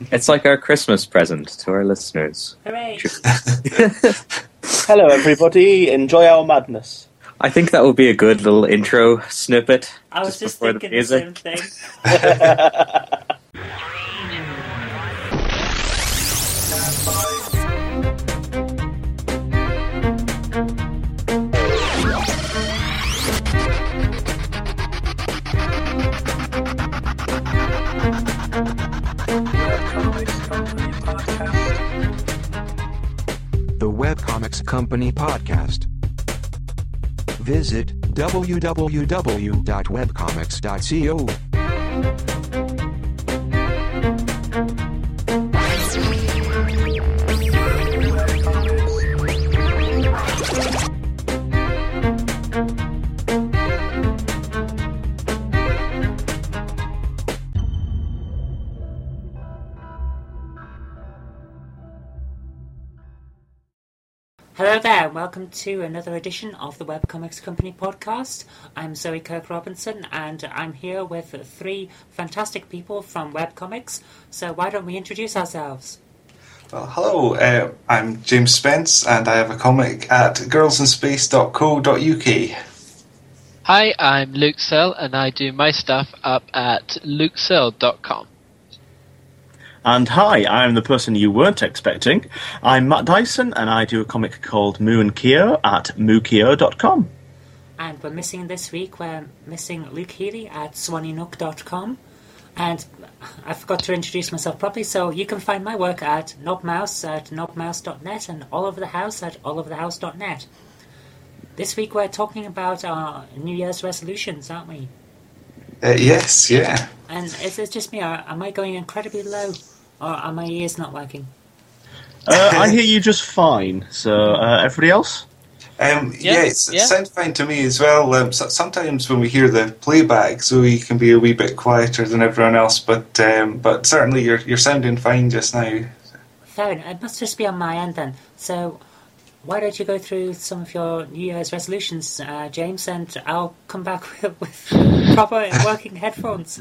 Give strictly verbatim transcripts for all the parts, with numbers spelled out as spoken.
It's like our Christmas present to our listeners. Hooray! Hello, everybody. Enjoy our madness. I think that would be a good little intro snippet. I was just, just before thinking the, music. the same thing. The Webcomics Company Podcast. Visit w w w dot webcomics dot co. Hello there, and welcome to another edition of the Webcomics Company podcast. I'm Zoe Kirk Robinson, and I'm here with three fantastic people from webcomics. So why don't we introduce ourselves? Well, hello, uh, I'm James Spence, and I have a comic at girls in space dot co dot u k. Hi, I'm Luke Searle, and I do my stuff up at luke searle dot com. And hi, I'm the person you weren't expecting. I'm Matt Dyson, and I do a comic called Moo and Kyo at moo kyo dot com. And we're missing this week, we're missing Luke Healy at swanee nook dot com. And I forgot to introduce myself properly, so you can find my work at knobmouse at knobmouse dot net and all over the house at all over the house dot net. This week we're talking about our New Year's resolutions, aren't we? Uh, yes, yeah. And is it just me, or am I going incredibly low? Or are my ears not working? Uh, I hear you just fine, so uh, everybody else? Um, Yeah, yeah, it's, yeah. it sounds fine to me as well. Um, so, sometimes when we hear the playback, Zoe can be a wee bit quieter than everyone else, but um, but certainly you're you're sounding fine just now. Fair enough. It must just be on my end then. So why don't you go through some of your New Year's resolutions, uh, James, and I'll come back with, with proper working headphones.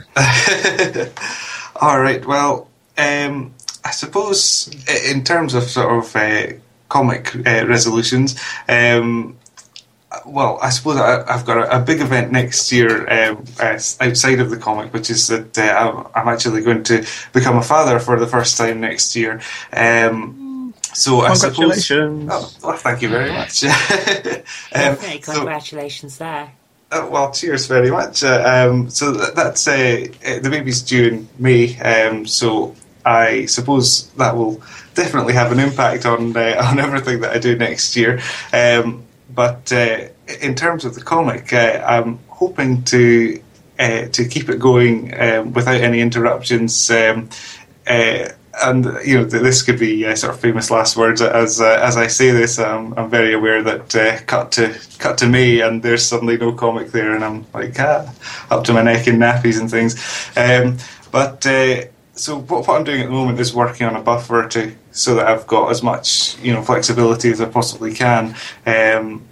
All right. Well, um, I suppose i- in terms of sort of uh, comic uh, resolutions, um, well, I suppose I, I've got a, a big event next year um, uh, outside of the comic, which is that uh, I'm, I'm actually going to become a father for the first time next year. Um, so I suppose. Congratulations. Oh, well, thank you very much. um, Definitely, so- congratulations there. Uh, well, cheers very much. Uh, um, so that, that's uh, uh, the baby's due in May, um, so I suppose that will definitely have an impact on uh, on everything that I do next year. Um, but uh, in terms of the comic, uh, I'm hoping to uh, to keep it going um, without any interruptions. Um, uh, And you know, th- this could be uh, sort of famous last words. As uh, as I say this, um, I'm very aware that uh, cut to cut to May, and there's suddenly no comic there, and I'm like ah, up to my neck in nappies and things. Um, but uh, so what, what I'm doing at the moment is working on a buffer to so that I've got as much you know flexibility as I possibly can. Um,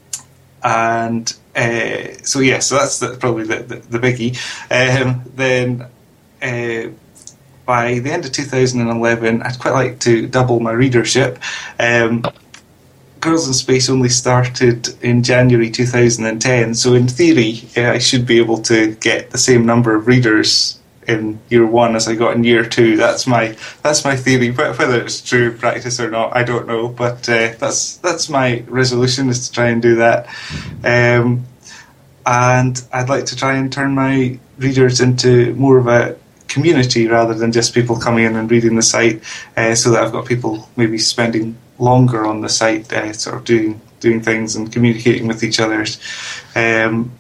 and uh, so yeah, so that's the, probably the the, the biggie. Um, then. Uh, By the end of two thousand eleven, I'd quite like to double my readership. Um, Girls in Space only started in January two thousand ten, so in theory, uh, I should be able to get the same number of readers in year one as I got in year two. That's my that's my theory. Whether it's true practice or not, I don't know. But uh, that's that's my resolution, is to try and do that. Um, and I'd like to try and turn my readers into more of a community rather than just people coming in and reading the site, uh, so that I've got people maybe spending longer on the site, uh, sort of doing doing things and communicating with each other, um,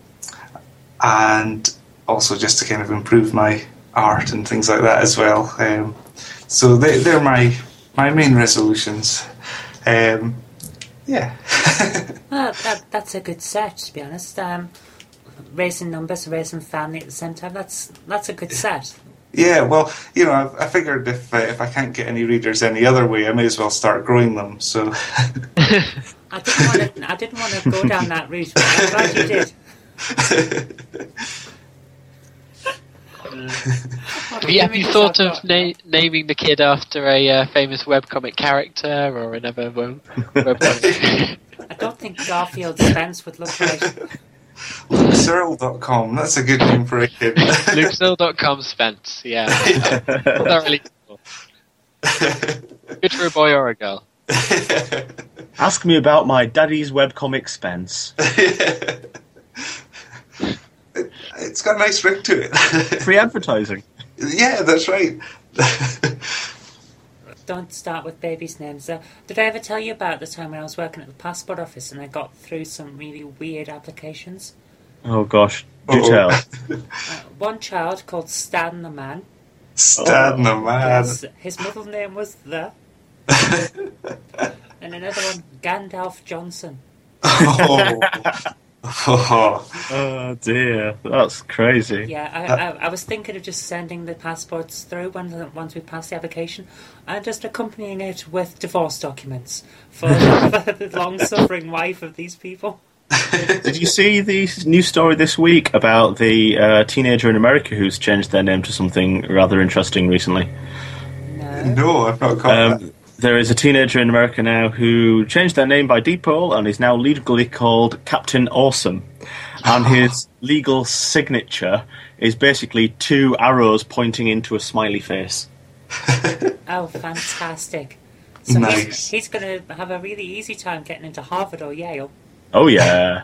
and also just to kind of improve my art and things like that as well. Um, so they, they're my my main resolutions. Um, yeah. Well, that, that's a good set, to be honest. Um, raising numbers, raising family at the same time, that's that's a good set. Yeah, well, you know, I, I figured if uh, if I can't get any readers any other way, I may as well start growing them. So I didn't want to. I didn't want to go down that route, but I'm glad you did. Have you, have you thought of na- naming the kid after a uh, famous webcomic character or another web- webcomic? I don't think Garfield Spence would look right. Luke Searle dot com, that's a good name for a kid. Luke Searle dot com Spence, yeah. Thoroughly cool. Good for a boy or a girl. Ask me about my daddy's webcomic Spence. it, it's got a nice ring to it. Free advertising. Yeah, that's right. Don't start with babies' names. Uh, did I ever tell you about the time when I was working at the passport office and I got through some really weird applications? Oh gosh, do Uh-oh. tell. Uh, one child called Stan the Man. Stan the Man. His, his middle name was The. And another one, Gandalf Johnson. Oh. Oh. Oh dear, that's crazy. Yeah, I, I, I was thinking of just sending the passports through when, once we pass the application and just accompanying it with divorce documents for, for the long-suffering wife of these people. Did you see the news story this week about the uh, teenager in America who's changed their name to something rather interesting recently? No. No, I've not caught Um, that. there is a teenager in America now who changed their name by default and is now legally called Captain Awesome. And his legal signature is basically two arrows pointing into a smiley face. Oh, fantastic. So Nice. he's, he's going to have a really easy time getting into Harvard or Yale. Oh yeah.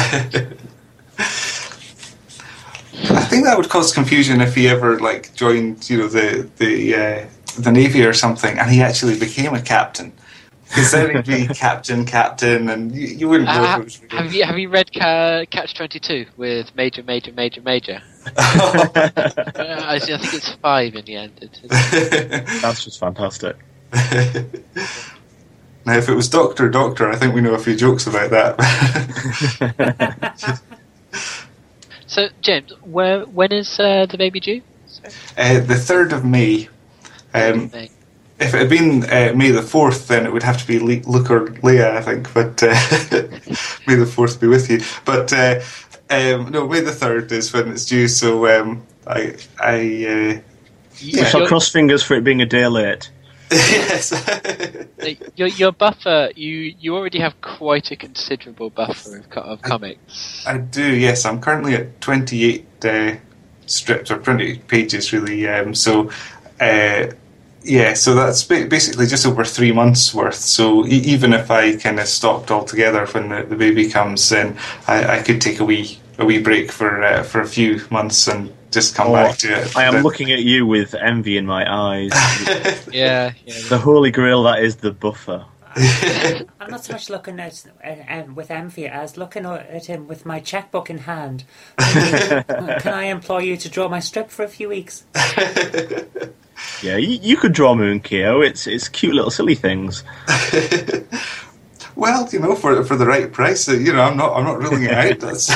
I think that would cause confusion if he ever like joined, you know, the the uh, the Navy or something, and he actually became a captain. Because then he'd be captain, captain, and you, you wouldn't know Uh, if it was real. have you have you read Ca- Catch twenty-two with Major, Major, Major, Major? uh, I, I think it's five in the end. It, it's, That's just fantastic. Now, if it was Doctor Doctor, I think we know a few jokes about that. so, James, where when is uh, the baby due? uh, the third of May. Um, May. if it had been uh, May the fourth, then it would have to be Le- Luke or Leah, I think. But uh, May the fourth be with you. But uh, um, no, May the third is when it's due. So um, I, I uh, We shall cross fingers for it being a day late. yes. Your, your buffer, you, you already have quite a considerable buffer of, co- of comics. I do, yes. I'm currently at twenty-eight uh, strips, or twenty-eight pages, really. Um, so, uh, yeah, so that's ba- basically just over three months' worth. So e- even if I kind of stopped altogether when the, the baby comes, then I, I could take a wee a wee break for uh, for a few months and just come Oh, back to it. I am But- looking at you with envy in my eyes. Yeah, yeah. The holy grail that is the buffer. I'm not so much looking at uh, um, with envy as looking at him with my checkbook in hand. Thinking, can I employ you to draw my strip for a few weeks? Yeah, you, you could draw Moon Keo. It's it's cute little silly things. Well, you know, for for the right price, uh, you know, I'm not I'm not ruling it out. That's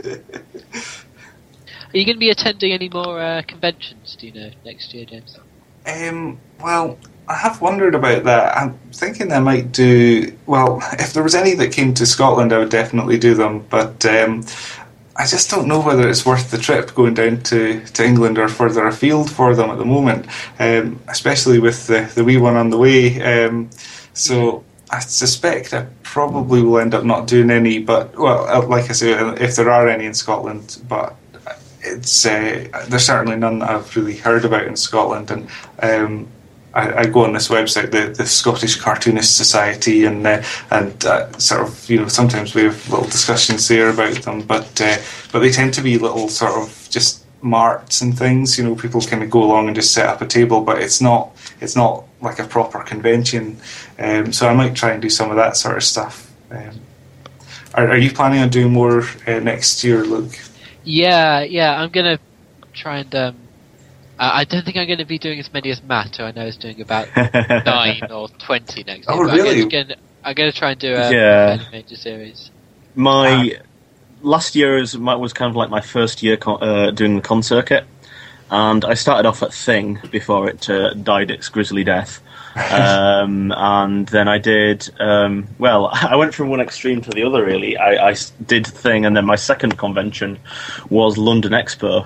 Are you going to be attending any more uh, conventions, do you know, next year, James? Um, well, I have wondered about that. I'm thinking I might do... Well, if there was any that came to Scotland, I would definitely do them. But um, I just don't know whether it's worth the trip going down to, to England or further afield for them at the moment, um, especially with the, the wee one on the way. Um, so I suspect I probably will end up not doing any, but, well, like I say, if there are any in Scotland, but... It's uh, there's certainly none that I've really heard about in Scotland, and um, I, I go on this website, the, the Scottish Cartoonist Society, and uh, and uh, sort of, you know, sometimes we have little discussions there about them, but uh, but they tend to be little sort of just marts and things. You know, people kind of go along and just set up a table, but it's not it's not like a proper convention. Um, so I might try and do some of that sort of stuff. Um, are, are you planning on doing more uh, next year, Luke? Yeah, yeah, I'm going to try and... Um, uh, I don't think I'm going to be doing as many as Matt, who I know is doing about nine or twenty next year. Oh, but really? I'm going to I'm going to try and do a Yeah. fairly major series. My last year was, my- was kind of like my first year con- uh, doing the con circuit, and I started off at Thing before it uh, died its grisly death. um, and then I did, um, well, I went from one extreme to the other, really. I, I s- did Thing, and then my second convention was London Expo.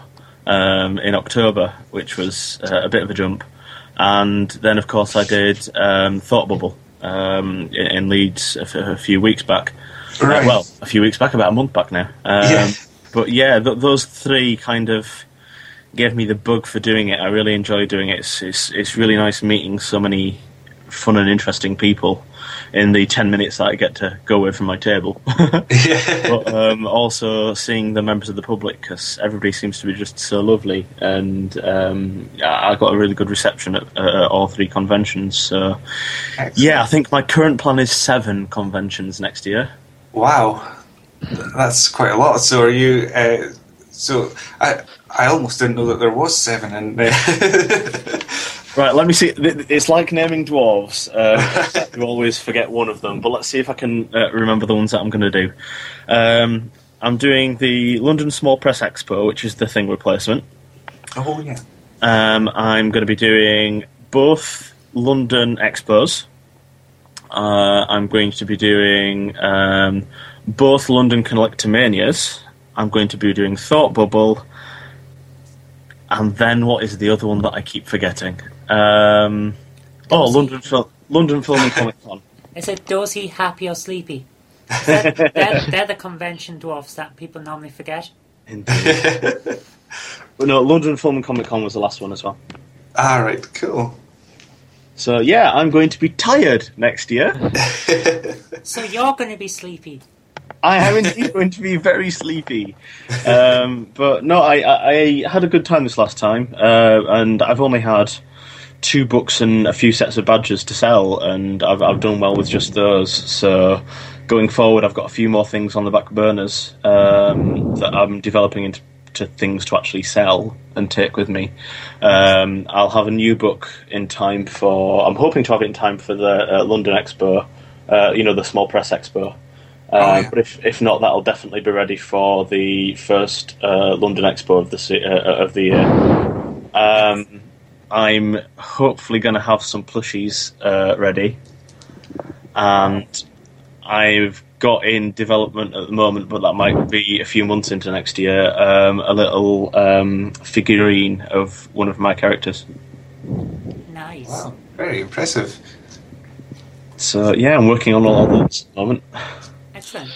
um, in October, which was uh, a bit of a jump. And then, of course, I did um, Thought Bubble um, in, in Leeds a, f- a few weeks back. Right. Uh, well, a few weeks back, about a month back now. Um, Yeah. But yeah, th- those three kind of gave me the bug for doing it. I really enjoy doing it. It's, it's, it's really nice meeting so many fun and interesting people in the ten minutes that I get to go away from my table. Yeah. But um, also seeing the members of the public, because everybody seems to be just so lovely, and um, I got a really good reception at uh, all three conventions. So Excellent. yeah, I think my current plan is seven conventions next year. Wow, that's quite a lot. So are you? Uh, so I I almost didn't know that there was seven. And uh, Right, let me see. It's like naming dwarves. Uh, you always forget one of them, but let's see if I can uh, remember the ones that I'm going to do. Um, I'm doing the London Small Press Expo, which is the Thing replacement. oh yeah, Um, I'm going to be doing both London Expos. Uh, I'm going to be doing um, both London Collectomanias. I'm going to be doing Thought Bubble. And then what is the other one that I keep forgetting? Um, oh, London, Fil- London Film and Comic Con. Is it Dozy, Happy or Sleepy? Is that, they're, they're the convention dwarfs that people normally forget. Indeed. But no, London Film and Comic Con was the last one as well. all right, cool. So yeah, I'm going to be tired next year. So you're going to be sleepy. I am indeed going to be very sleepy. Um, but no, I, I, I had a good time this last time, uh, and I've only had two books and a few sets of badges to sell, and I've, I've done well with just those. So going forward, I've got a few more things on the back burners um, that I'm developing into to things to actually sell and take with me. Um, I'll have a new book in time for... I'm hoping to have it in time for the uh, London Expo, uh, you know, the Small Press Expo. Uh, Oh, yeah. But if if not, that'll definitely be ready for the first uh, London Expo of the se- uh, of the year. Um, I'm hopefully going to have some plushies uh, ready, and I've got in development at the moment, but that might be a few months into next year. Um, a little um, figurine of one of my characters. Nice. Wow, very impressive. So yeah, I'm working on all of those at the moment. Excellent.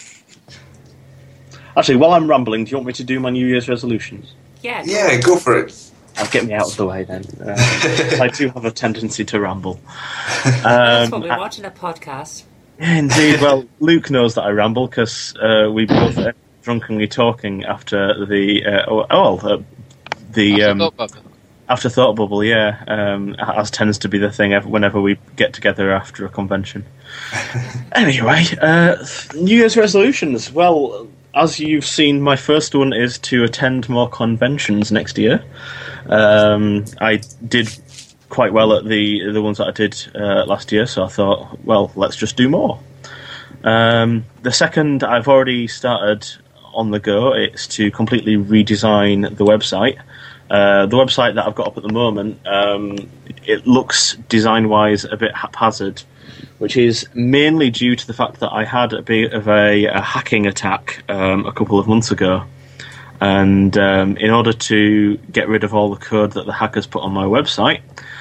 Actually, while I'm rambling, do you want me to do my New Year's resolutions? Yeah. go Yeah, on. go for it. I'll get me out of the way then. Uh, I do have a tendency to ramble. That's what Um, we're watching a podcast. yeah, indeed. Well, Luke knows that I ramble because uh, we both uh, drunkenly talking after the uh, oh, oh uh, the After um, Thought Bubble. after Thought Bubble. Yeah, um, as tends to be the thing ev- whenever we get together after a convention. Anyway, uh, New Year's resolutions. Well, as you've seen, my first one is to attend more conventions next year. Um, I did quite well at the the ones that I did uh, last year, so I thought, well, let's just do more. Um, the second, I've already started on the go. It's to completely redesign the website. Uh, the website that I've got up at the moment, um, it looks design-wise a bit haphazard, which is mainly due to the fact that I had a bit of a, a hacking attack um, a couple of months ago. And um, in order to get rid of all the code that the hackers put on my website,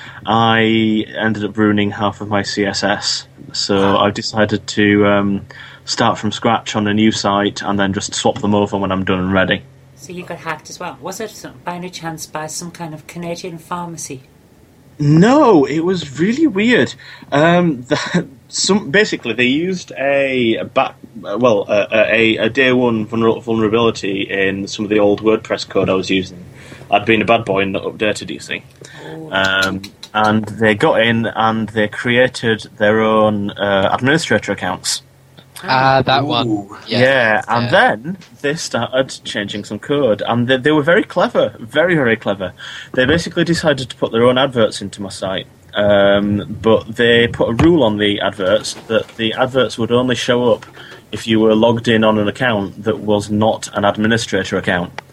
I ended up ruining half of my C S S. So I've decided to um, start from scratch on a new site and then just swap them over when I'm done and ready. So you got hacked as well. Was it some- by any chance by some kind of Canadian pharmacy? No, it was really weird. Um, the, some basically they used a, a back, well, a, a, a day one vulner- vulnerability in some of the old WordPress code I was using. I'd been a bad boy and not updated, you see. Oh, Um, and they got in and they created their own uh, administrator accounts. Ah, that one. Ooh. Yeah. Yeah, and Yeah. then they started changing some code, and they, they were very clever, very, very clever. They basically decided to put their own adverts into my site, um, but they put a rule on the adverts that the adverts would only show up if you were logged in on an account that was not an administrator account.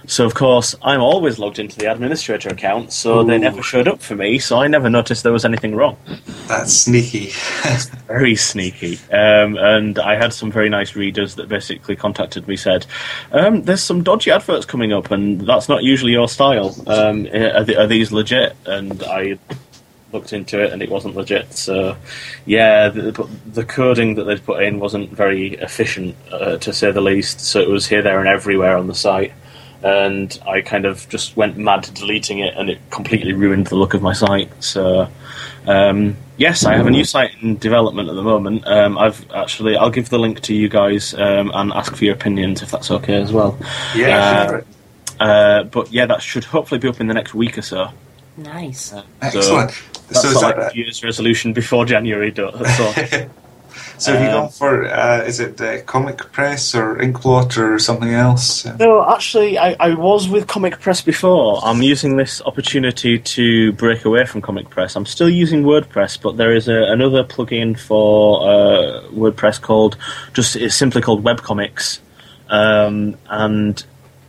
So, of course, I'm always logged into the administrator account, so Ooh. they never showed up for me, so I never noticed there was anything wrong. That's sneaky. Very sneaky. Um, and I had some very nice readers that basically contacted me, said, um, there's some dodgy adverts coming up, and that's not usually your style. Um, are, th- are these legit? And I looked into it, and it wasn't legit. So, yeah, the, the coding that they'd put in wasn't very efficient, uh, to say the least, so it was here, there, and everywhere on the site. And I kind of just went mad deleting it, and it completely ruined the look of my site. So, um, yes, I have a new site in development at the moment. Um, I've actually, I'll give the link to you guys um, and ask for your opinions if that's okay as well. Yeah, uh, sure. uh, but yeah, that should hopefully be up in the next week or so. Nice. Uh, Excellent. So that's So is not that- like a year's resolution before January. do- So. So have you Um, gone for, uh, is it uh, Comic Press or Inkblot or something else? No, actually, I, I was with Comic Press before. I'm using this opportunity to break away from Comic Press. I'm still using WordPress, but there is a, another plugin for uh, WordPress called, just it's simply called Webcomics. Um, and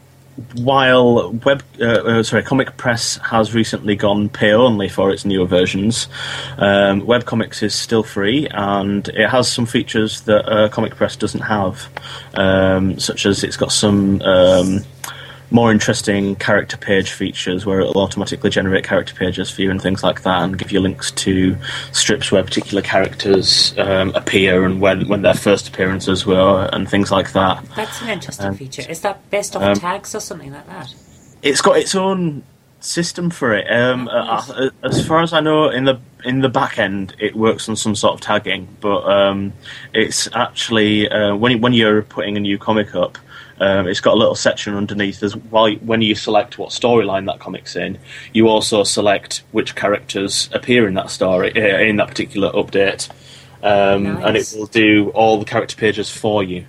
while Web, uh, uh, sorry, Comic Press has recently gone pay only for its newer versions, um, Webcomics is still free, and it has some features that uh, Comic Press doesn't have, um, such as it's got some um, more interesting character page features where it'll automatically generate character pages for you and things like that, and give you links to strips where particular characters um, appear and when when their first appearances were and things like that. That's an interesting Um, feature. Is that based off um, tags or something like that? It's got its own system for it. Um, Nice. uh, as far as I know, in the in the back end, it works on some sort of tagging, but um, it's actually uh, when you, when you're putting a new comic up. Um, it's got a little section underneath. As while when you select what storyline that comic's in, you also select which characters appear in that story uh, in that particular update, um, and it Nice. will do all the character pages for you.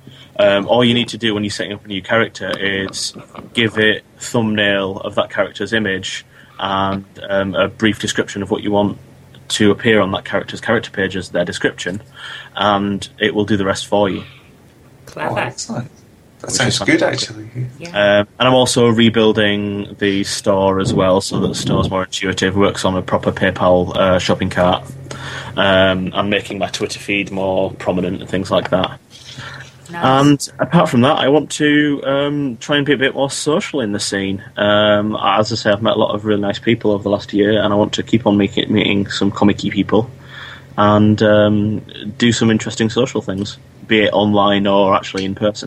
Um, all you need to do when you're setting up a new character is give it a thumbnail of that character's image and um, a brief description of what you want to appear on that character's character page as their description, and it will do the rest for you. Clever. Oh, excellent. That Which sounds is good, fantastic. actually. Yeah. Um, and I'm also rebuilding the store as well, so that the store's more intuitive, works on a proper PayPal uh, shopping cart. Um, I'm making my Twitter feed more prominent and things like that. Nice. And apart from that, I want to um, try and be a bit more social in the scene. Um, as I say, I've met a lot of really nice people over the last year, and I want to keep on make it, meeting some comic-y people and um, do some interesting social things, be it online or actually in person.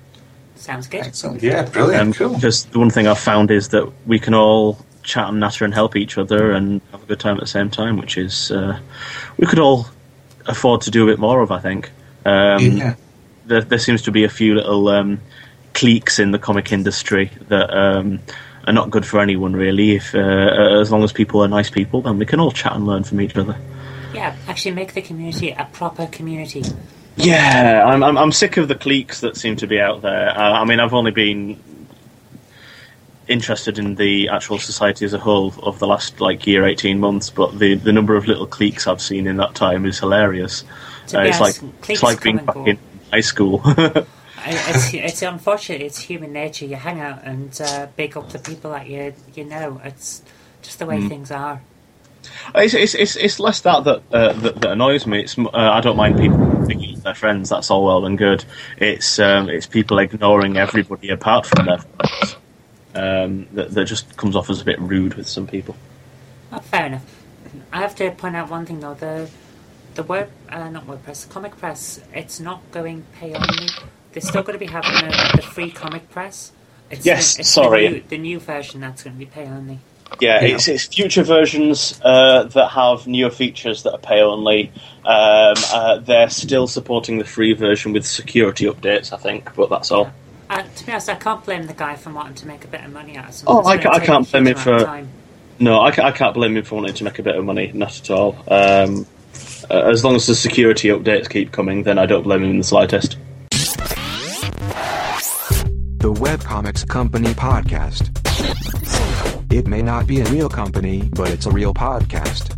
Sounds good. Excellent. Yeah, brilliant. Um, cool. Because the one thing I've found is that we can all chat and natter and help each other and have a good time at the same time, which is uh, we could all afford to do a bit more of, I think. Um, yeah. there, there seems to be a few little um, cliques in the comic industry that um, are not good for anyone, really. If uh, as long as people are nice people, then we can all chat and learn from each other. Yeah, actually make the community a proper community. Yeah, I'm, I'm I'm sick of the cliques that seem to be out there. Uh, I mean, I've only been interested in the actual society as a whole of the last like year, eighteen months, but the, the number of little cliques I've seen in that time is hilarious. To Uh, be it's honest, like cliques it's like being come and back go. in high school. I- It's, it's unfortunate. It's human nature. You hang out and uh, big up the people that you you know. It's just the way Mm. things are. It's, it's it's it's less that that, uh, that that annoys me. It's uh, I don't mind people thinking of their friends. That's all well and good. It's um, it's people ignoring everybody apart from their friends. Um, that that just comes off as a bit rude with some people. Well, fair enough. I have to point out one thing though. The the word uh, not WordPress, the Comic Press. It's not going pay only. They're still going to be having the, the free Comic Press. It's Yes, the, it's sorry. The new, the new version that's going to be pay only. Yeah, Yeah. it's it's future versions uh, that have newer features that are pay only. Um, uh, they're still supporting the free version with security updates, I think, but that's all. Uh, to be honest, I can't blame the guy for wanting to make a bit of money out of something. Oh, that's I gonna ca- I take can't a blame huge him amount of for- time. No, I, ca- I can't blame him for wanting to make a bit of money, not at all. Um, uh, as long as the security updates keep coming, then I don't blame him in the slightest. The Webcomics Company Podcast. It may not be a real company, but it's a real podcast.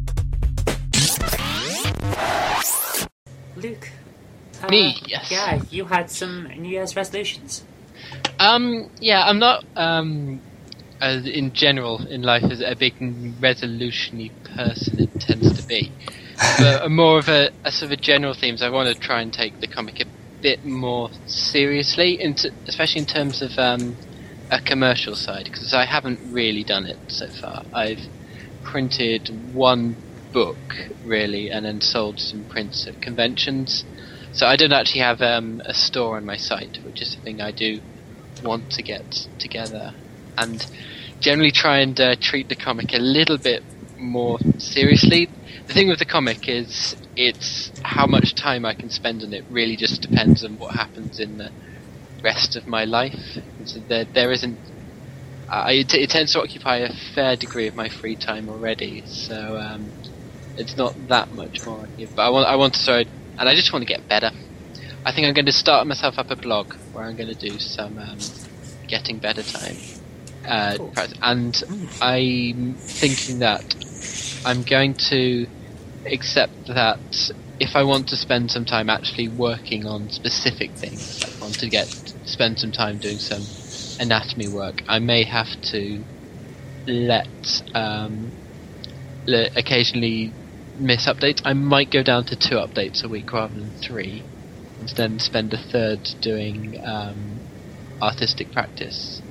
Luke. Uh, Me, yes. Yeah, you had some New Year's resolutions. Um, yeah, I'm not, um, as in general in life, as a big resolution-y person it tends to be. But more of a, a sort of a general themes. I want to try and take the comic a bit more seriously, into, especially in terms of um, a commercial side, because I haven't really done it so far. I've printed one book, really, and then sold some prints at conventions. So I don't actually have um, a store on my site, which is something I do want to get together. And generally try and uh, treat the comic a little bit more seriously. The thing with the comic is it's how much time I can spend on it really just depends on what happens in the rest of my life. So there, there isn't... Uh, it, it tends to occupy a fair degree of my free time already, so um, it's not that much more. But I want, I want to start, and I just want to get better. I think I'm going to start myself up a blog where I'm going to do some um, getting better time. Uh, Cool. And I'm thinking that I'm going to accept that if I want to spend some time actually working on specific things, like I want to get spend some time doing some anatomy work, I may have to let um, le- occasionally miss updates. I might go down to two updates a week rather than three, and then spend a third doing um, artistic practice.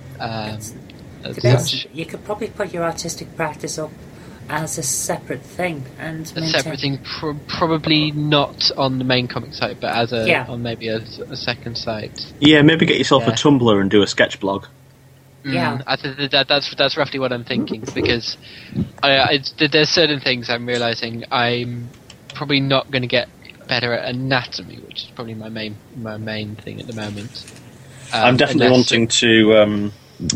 Um, as Depends. such. You could probably put your artistic practice up as a separate thing and A maintain- separate thing, pro- probably not on the main comic site, but as a Yeah. on maybe a, a second site. Yeah, maybe get yourself Yeah. a Tumblr and do a sketch blog. Yeah. Mm, I th- that, that's that's roughly what I'm thinking, because I, I, there's certain things I'm realizing I'm probably not going to get better at anatomy, which is probably my main my main thing at the moment. Um, I'm definitely unless- wanting to um,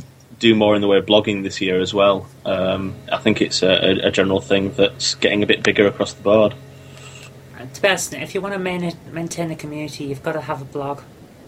do more in the way of blogging this year as well. Um, I think it's a, a general thing that's getting a bit bigger across the board. And to be honest, if you want to main, maintain a community, you've got to have a blog.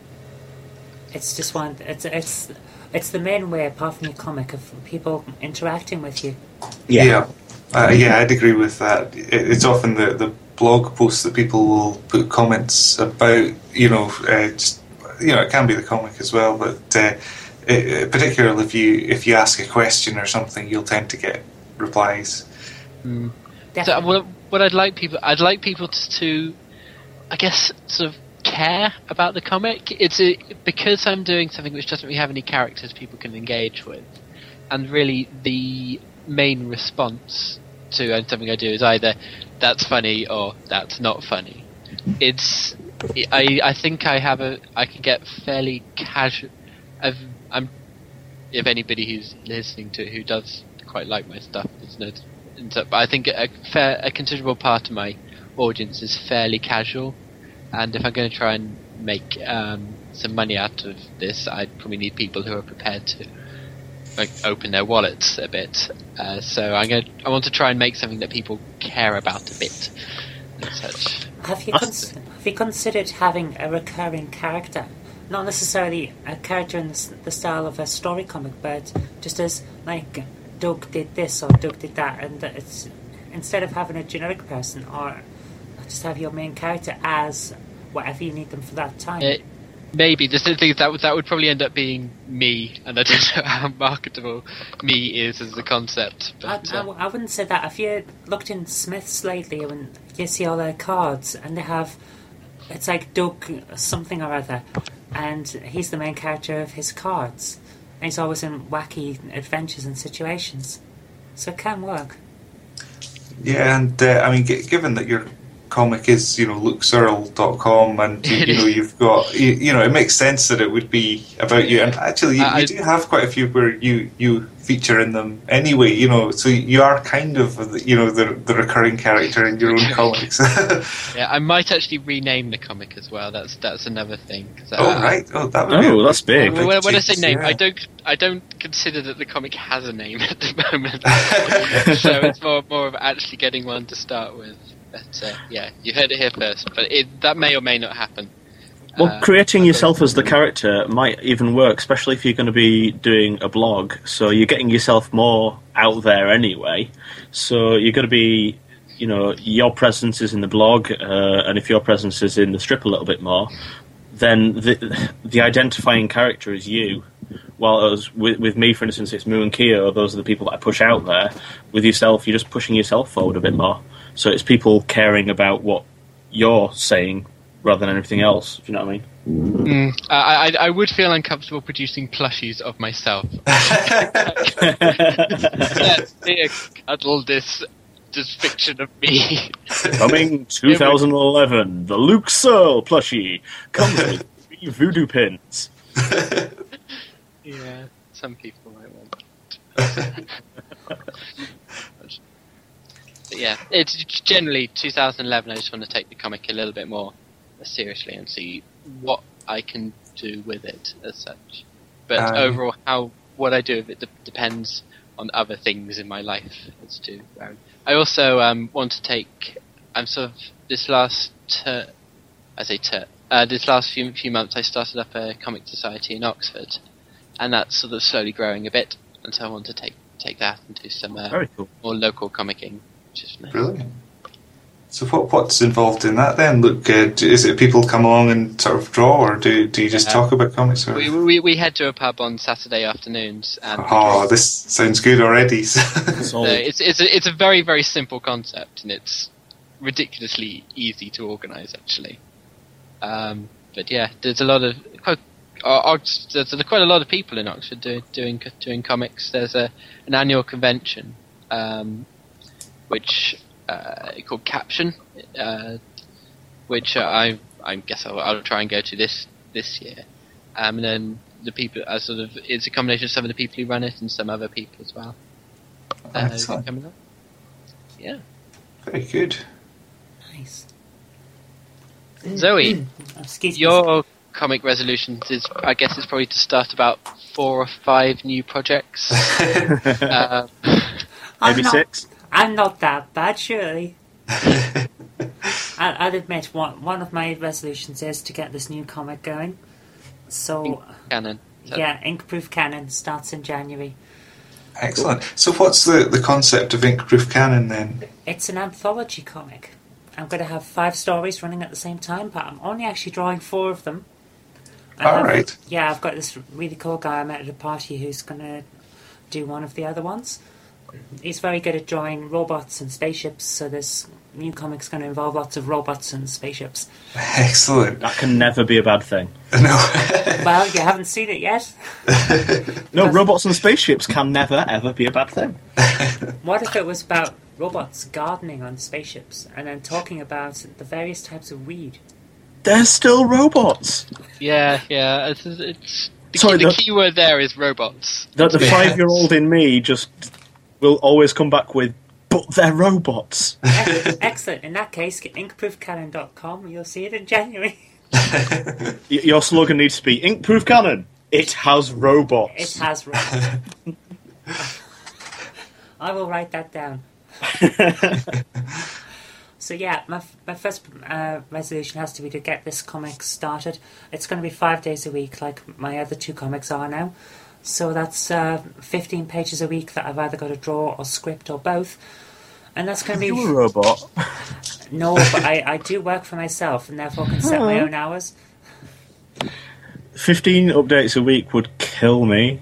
It's just one. It's it's it's the main way, apart from your comic, of people interacting with you. Yeah, uh, yeah, I'd agree with that. It, it's often the, the blog posts that people will put comments about. You know, uh, just you know, it can be the comic as well, but uh, it, particularly if you if you ask a question or something, you'll tend to get replies. Mm. So Definitely. what, what I'd like people, I'd like people to, to, I guess, sort of care about the comic. It's a, because I'm doing something which doesn't really have any characters people can engage with, and really the main response to something I do is either that's funny or that's not funny. It's, I, I think I have a, I can get fairly casual. I've, I'm, if anybody who's listening to it who does quite like my stuff, there's no. But I think a fair, a considerable part of my audience is fairly casual, and if I'm going to try and make um, some money out of this, I'd probably need people who are prepared to like open their wallets a bit. Uh, so I'm going. I want to try and make something that people care about a bit, and such. Have you cons- have you considered having a recurring character? Not necessarily a character in the, s- the style of a story comic, but just as like Doug did this or Doug did that, and that it's instead of having a generic person, or just have your main character as whatever you need them for that time. Uh, maybe the thing is that would, that would probably end up being me, and I don't know how marketable me is as a concept. I, But, I, uh, I wouldn't say that. If you looked in Smiths lately, when you see all their cards, and they have, it's like Doug something or other, and he's the main character of his cards, and he's always in wacky adventures and situations, so it can work. Yeah, and uh, I mean, g- given that your comic is, you know, luke searle dot com, and you, you know, you've got, you, you know, it makes sense that it would be about you. And actually, you, I- you do have quite a few where you, you feature in them anyway, you know, so you are kind of, you know, the the recurring character in your own comics. yeah, I might actually rename the comic as well. That's that's another thing. 'cause, uh, Oh, right. Oh, that would be Oh, a that's big. When, when I say change, name, yeah. I don't I don't consider that the comic has a name at the moment. So it's more more of actually getting one to start with. But uh, yeah, you heard it here first. But it, that may or may not happen. Well, Uh, creating okay. yourself as the character might even work, especially if you're going to be doing a blog. So you're getting yourself more out there anyway. So you're going to be, you know, your presence is in the blog, uh, and if your presence is in the strip a little bit more, then the the identifying character is you. While as with, with me, for instance, it's Moo and Kia, or those are the people that I push out there. With yourself, you're just pushing yourself forward a bit more. So it's people caring about what you're saying rather than anything else. Do you know what I mean? Mm, I, I I would feel uncomfortable producing plushies of myself. Yes, here, cuddle this this fiction of me. Coming twenty eleven, the Luke Searle plushie comes with three voodoo pins. Yeah, some people might want. But yeah, it's generally two thousand eleven. I just want to take the comic a little bit more seriously and see what I can do with it as such. But Um, overall, how what I do with it de- depends on other things in my life as to. Um, I also um, want to take. I'm sort of this last. Ter- I say ter- uh, this last few few months. I started up a comic society in Oxford, and that's sort of slowly growing a bit. And so I want to take take that and do some uh, Very cool. more local comicking, which is nice. Brilliant. So what what's involved in that then? Look, uh, do- is it people come along and sort of draw, or do do you just Yeah. talk about comics? Or? We, we we head to a pub on Saturday afternoons, and we Oh, drink. this sounds good already. So, Uh, it's it's a, it's a very very simple concept, and it's ridiculously easy to organise actually. Um, but yeah, there's a lot of quite, uh, Ox- there's, there's quite a lot of people in Oxford do, doing doing comics. There's a an annual convention, um, which uh, called Caption, uh, which I I guess I'll, I'll try and go to this this year. Um, and then the people are sort of it's a combination of some of the people who run it and some other people as well. Uh, Excellent. coming up. Yeah. Very good. Nice. Zoe, Excuse me. your comic resolutions is, I guess, it's probably to start about four or five new projects. uh, I'm maybe not, six. I'm not that bad, surely. I, I'll admit, one one of my resolutions is to get this new comic going. So, canon. So, yeah, Inkproof Canon starts in January. Excellent. So what's the, the concept of Inkproof Canon then? It's an anthology comic. I'm going to have five stories running at the same time, but I'm only actually drawing four of them. I All have- right. Yeah, I've got this really cool guy I met at a party who's going to do one of the other ones. He's very good at drawing robots and spaceships, so this new comic's going to involve lots of robots and spaceships. Excellent. That can never be a bad thing. No. Well, you haven't seen it yet. No, Because- robots and spaceships can never, ever be a bad thing. What if it was about robots gardening on spaceships and then talking about the various types of weed? They're still robots. yeah, yeah. It's, it's the, Sorry, key, the the- key word there is robots. The, the Yes. five-year-old in me just will always come back with, but they're robots. Ex- Excellent. In that case, get inkproof canon dot com. You'll see it in January. Y- Your slogan needs to be Inkproof Cannon. It has robots. It has robots. I will write that down. So yeah, my f- my first uh, resolution has to be to get this comic started. It's going to be five days a week, like my other two comics are now. So that's uh, fifteen pages a week that I've either got to draw or script or both. And that's going to You a be robot? no, but I, I do work for myself and therefore can set my own hours. Fifteen updates a week would kill me.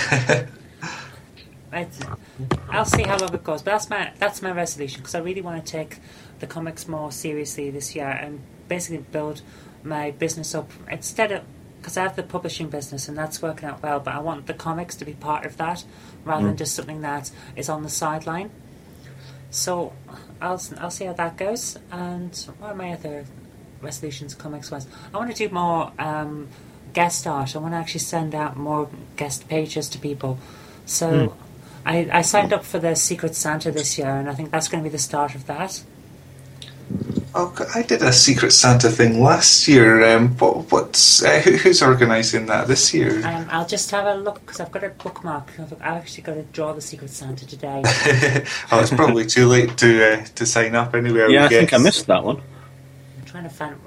It's, I'll see how long it goes, but that's my that's my resolution because I really want to take the comics more seriously this year and basically build my business up instead of because I have the publishing business and that's working out well, but I want the comics to be part of that rather than just something that is on the sideline. So I'll I'll see how that goes. And what are my other resolutions comics wise? I want to do more um, guest art. I want to actually send out more guest pages to people. So. I, I signed up for the Secret Santa this year, and I think that's going to be the start of that. Oh, I did a Secret Santa thing last year. Um, what, what's uh, who, who's organising that this year? Um, I'll just have a look because I've got a bookmark. I've, I've actually got to draw the Secret Santa today. Oh, it's probably too late to uh, to sign up anyway. Yeah, I guess. think I missed that one. I'm trying to find.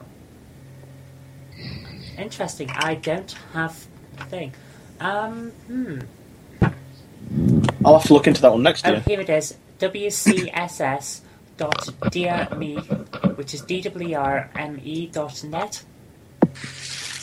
Interesting. I don't have a thing. Um, hmm. I'll have to look into that one next Oh, year. here it is. W C S S dot dear me, which is D W E R M E dot net.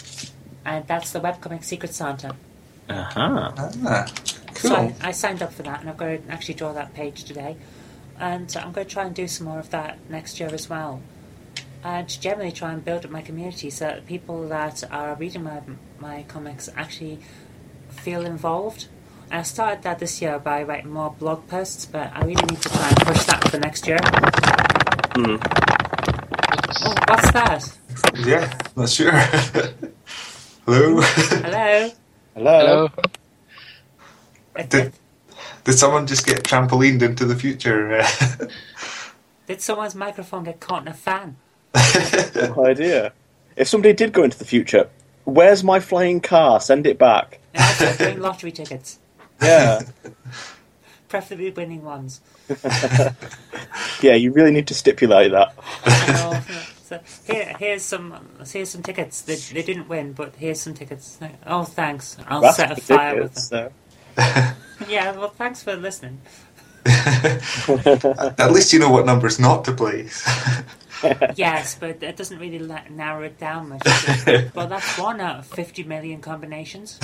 and that's the webcomic Secret Santa. Uh-huh. Ah, cool. So I, I signed up for that, and I've got to actually draw that page today. And I'm going to try and do some more of that next year as well. And generally try and build up my community so that people that are reading my my comics actually feel involved. And I started that this year by writing more blog posts, but I really need to try and push that for next year. Mm. Oh, what's that? Yeah, not sure. Hello? Hello? Hello. Hello. Did, did someone just get trampolined into the future? Did someone's microphone get caught in a fan? No idea. If somebody did go into the future, where's my flying car? Send it back. And also bring lottery tickets. Yeah. Preferably winning ones. Yeah, you really need to stipulate that. I know. So here, here's some, here's some tickets. They, they didn't win, but here's some tickets. Oh, thanks. I'll That's set a fire with ridiculous, them. so. Yeah, well, thanks for listening. At least you know what numbers not to play. Yes, but it doesn't really let, narrow it down much. does it? Well, that's one out of fifty million combinations.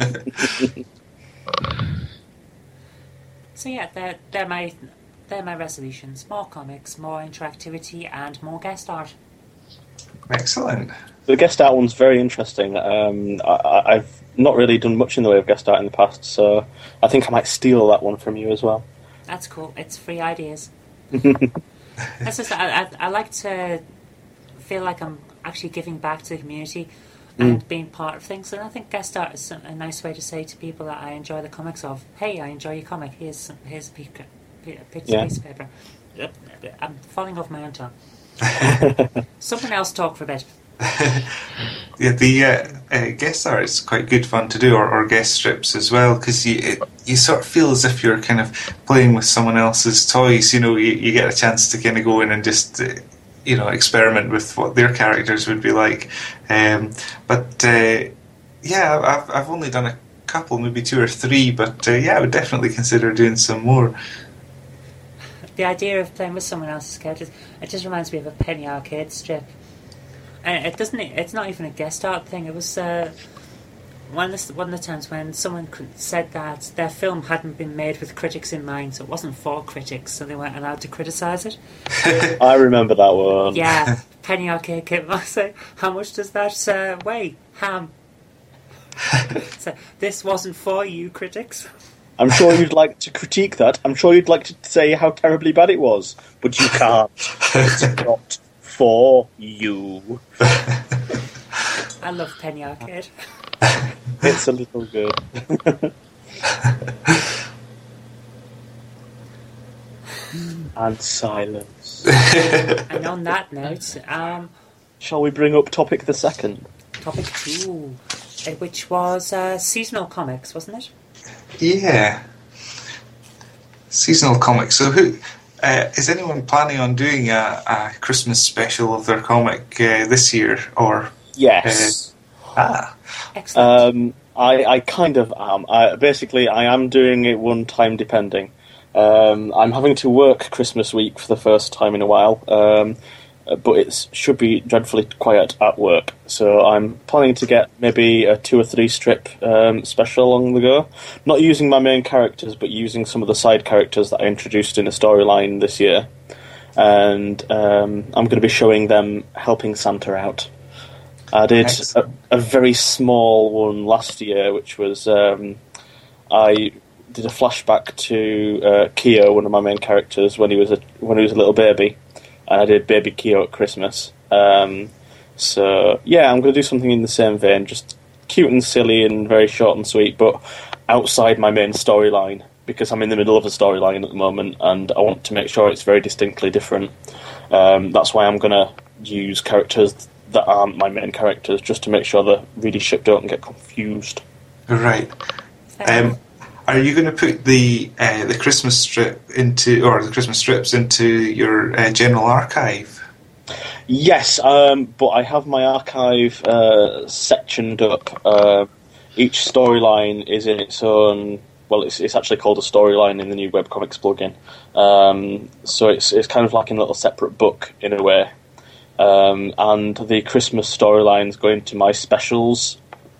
So yeah, they're, they're my they're my resolutions. More comics, more interactivity, and more guest art. Excellent. The guest art one's very interesting. Um, I, I've not really done much in the way of guest art in the past, so I think I might steal that one from you as well. That's cool. It's free ideas. That's just, I, I, I like to feel like I'm actually giving back to the community and mm. being part of things. And I think guest art is a nice way to say to people that I enjoy the comics of, hey, I enjoy your comic. Here's some, here's a piece, piece, yeah. piece of paper. I'm falling off my own tongue. Someone else talk for a bit. Yeah, the uh, uh, guest art is quite good fun to do, or, or guest strips as well, because you it, you sort of feel as if you're kind of playing with someone else's toys. You know, you, you get a chance to kind of go in and just uh, you know experiment with what their characters would be like. Um, but uh, yeah, I've I've only done a couple, maybe two or three, but uh, yeah, I would definitely consider doing some more. The idea of playing with someone else's characters, it just reminds me of a Penny Arcade strip. And it doesn't. It's not even a guest art thing. It was uh, one of the, one of the times when someone said that their film hadn't been made with critics in mind, so it wasn't for critics, so they weren't allowed to criticise it. I remember that one. Yeah, Penny Arcade came and say, "How much does that uh, weigh? Ham." So this wasn't for you, critics. I'm sure you'd like to critique that. I'm sure you'd like to say how terribly bad it was, but you can't. It's not for you. I love Penny Arcade. It's a little good. And silence. And on that note, um, shall we bring up topic the second? Topic two, which was uh, seasonal comics, wasn't it? Yeah. Seasonal comics. So who... Uh, is anyone planning on doing a, a Christmas special of their comic uh, this year? Or yes. Uh, ah. Excellent. Um, I, I kind of am. I, basically, I am doing it one time depending. Um, I'm having to work Christmas week for the first time in a while, um, but it should be dreadfully quiet at work. So I'm planning to get maybe a two or three strip um, special along the go. Not using my main characters, but using some of the side characters that I introduced in a storyline this year. And um, I'm going to be showing them helping Santa out. I did a, a very small one last year, which was um, I did a flashback to uh, Keo, one of my main characters, when he was a when he was a little baby. And I did Baby Keo at Christmas. Um, so, yeah, I'm going to do something in the same vein, just cute and silly and very short and sweet, but outside my main storyline, because I'm in the middle of a storyline at the moment, and I want to make sure it's very distinctly different. Um, that's why I'm going to use characters that aren't my main characters, just to make sure the readership don't get confused. Right. Um, are you going to put the uh, the Christmas strip into, or the Christmas strips into your uh, general archive? Yes, um, but I have my archive uh, sectioned up. Uh, each storyline is in its own. Well, it's it's actually called a storyline in the new webcomics plugin. Um, so it's it's kind of like in a little separate book in a way. Um, and the Christmas storylines go into my specials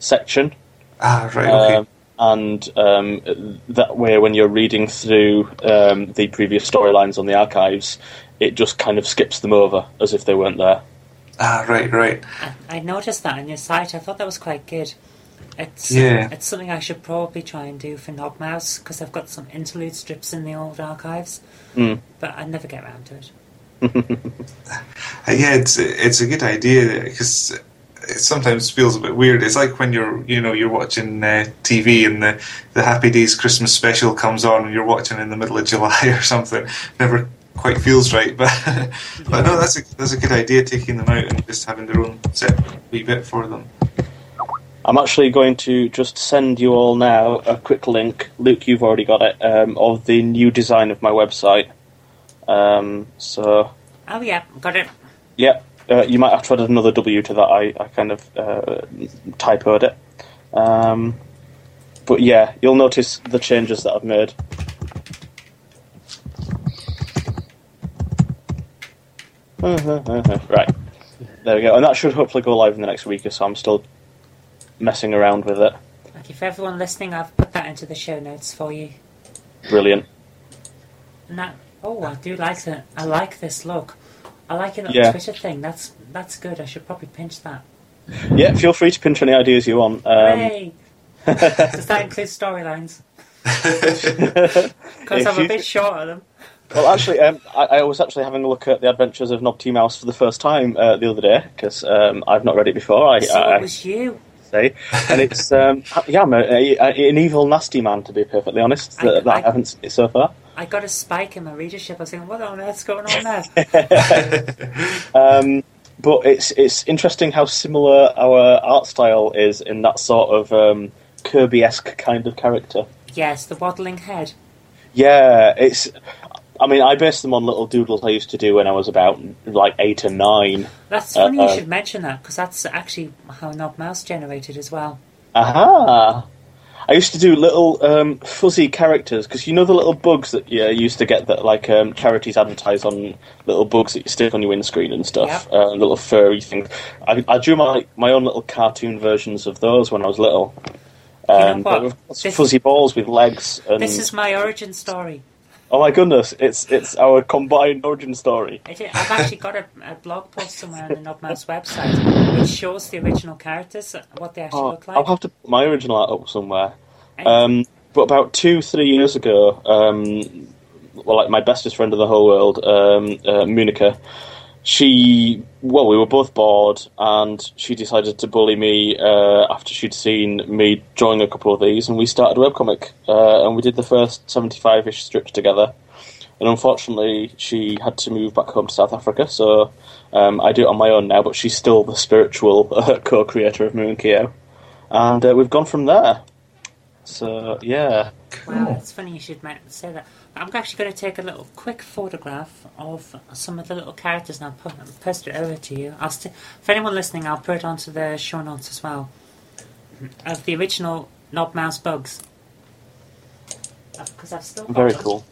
section. Ah, right, okay. Um, and um, that way, when you're reading through um, the previous storylines on the archives, it just kind of skips them over as if they weren't there. Ah, right, right. I, I noticed that on your site. I thought that was quite good. It's Yeah. it's something I should probably try and do for Knobmouse, because I've got some interlude strips in the old archives, Mm. but I never get around to it. Uh, yeah, it's it's a good idea because it sometimes feels a bit weird. It's like when you're you know you're watching uh, T V and the the Happy Days Christmas special comes on and you're watching in the middle of July or something. Never quite feels right, but but no, that's a that's a good idea, taking them out and just having their own separate wee bit for them. I'm actually going to just send you all now a quick link. Luke, you've already got it, um, of the new design of my website. Um, so, Oh yeah, got it. yeah, uh, you might have to add another W to that. I, I kind of uh, typoed it. Um, but yeah, you'll notice the changes that I've made. Right, there we go. And that should hopefully go live in the next week or so. I'm still messing around with it. Okay, for everyone listening, I've put that into the show notes for you. Brilliant. And that, oh, I do like that. I like this look. I like your little Yeah. Twitter thing. That's that's good. I should probably pinch that. Yeah, feel free to pinch any ideas you want. Um, Hooray! Does that include storylines? Because If I'm a you- bit short of them. Well, actually, um, I, I was actually having a look at the Adventures of Knob T Mouse for the first time uh, the other day because um, I've not read it before. I, So I, it was you. say, and it's um, yeah, I'm a, a, an evil, nasty man to be perfectly honest. I- That, that I, I- haven't seen so far. I got a spike in my readership. I was thinking, what on earth's going on there? Um, but it's it's interesting how similar our art style is in that sort of um, Kirby-esque kind of character. Yes, the waddling head. Yeah, it's. I mean, I based them on little doodles I used to do when I was about like eight or nine. That's funny Uh, you uh, should mention that, because that's actually how Knob Mouse generated as well. Aha! I used to do little um, fuzzy characters because you know the little bugs that you used to get that like um, charities advertise on, little bugs that you stick on your windscreen and stuff, Yep. uh, little furry things. I, I drew my my own little cartoon versions of those when I was little. know Um, what? but with This- fuzzy balls with legs and This is my origin story. oh my goodness, it's it's our combined origin story. I did, I've actually got a, a blog post somewhere on the Knob Mouse website which shows the original characters, what they actually Oh, look like. I'll have to put my original art up somewhere. And- Um, but about two, three years ago, um, well, like my bestest friend in the whole world, um, uh, Munica, she, well, we were both bored, and she decided to bully me uh, after she'd seen me drawing a couple of these, and we started a webcomic, uh, and we did the first seventy-five-ish strips together. And unfortunately, she had to move back home to South Africa, so um, I do it on my own now, but she's still the spiritual uh, co-creator of Moonkeo. And uh, we've gone from there. So, yeah. Wow, it's funny you should ma- say that. I'm actually going to take a little quick photograph of some of the little characters and I'll put, post it over to you. I'll st- for anyone listening, I'll put it onto the show notes as well. Of the original Knob Mouse bugs. Because I've still got Very them. cool.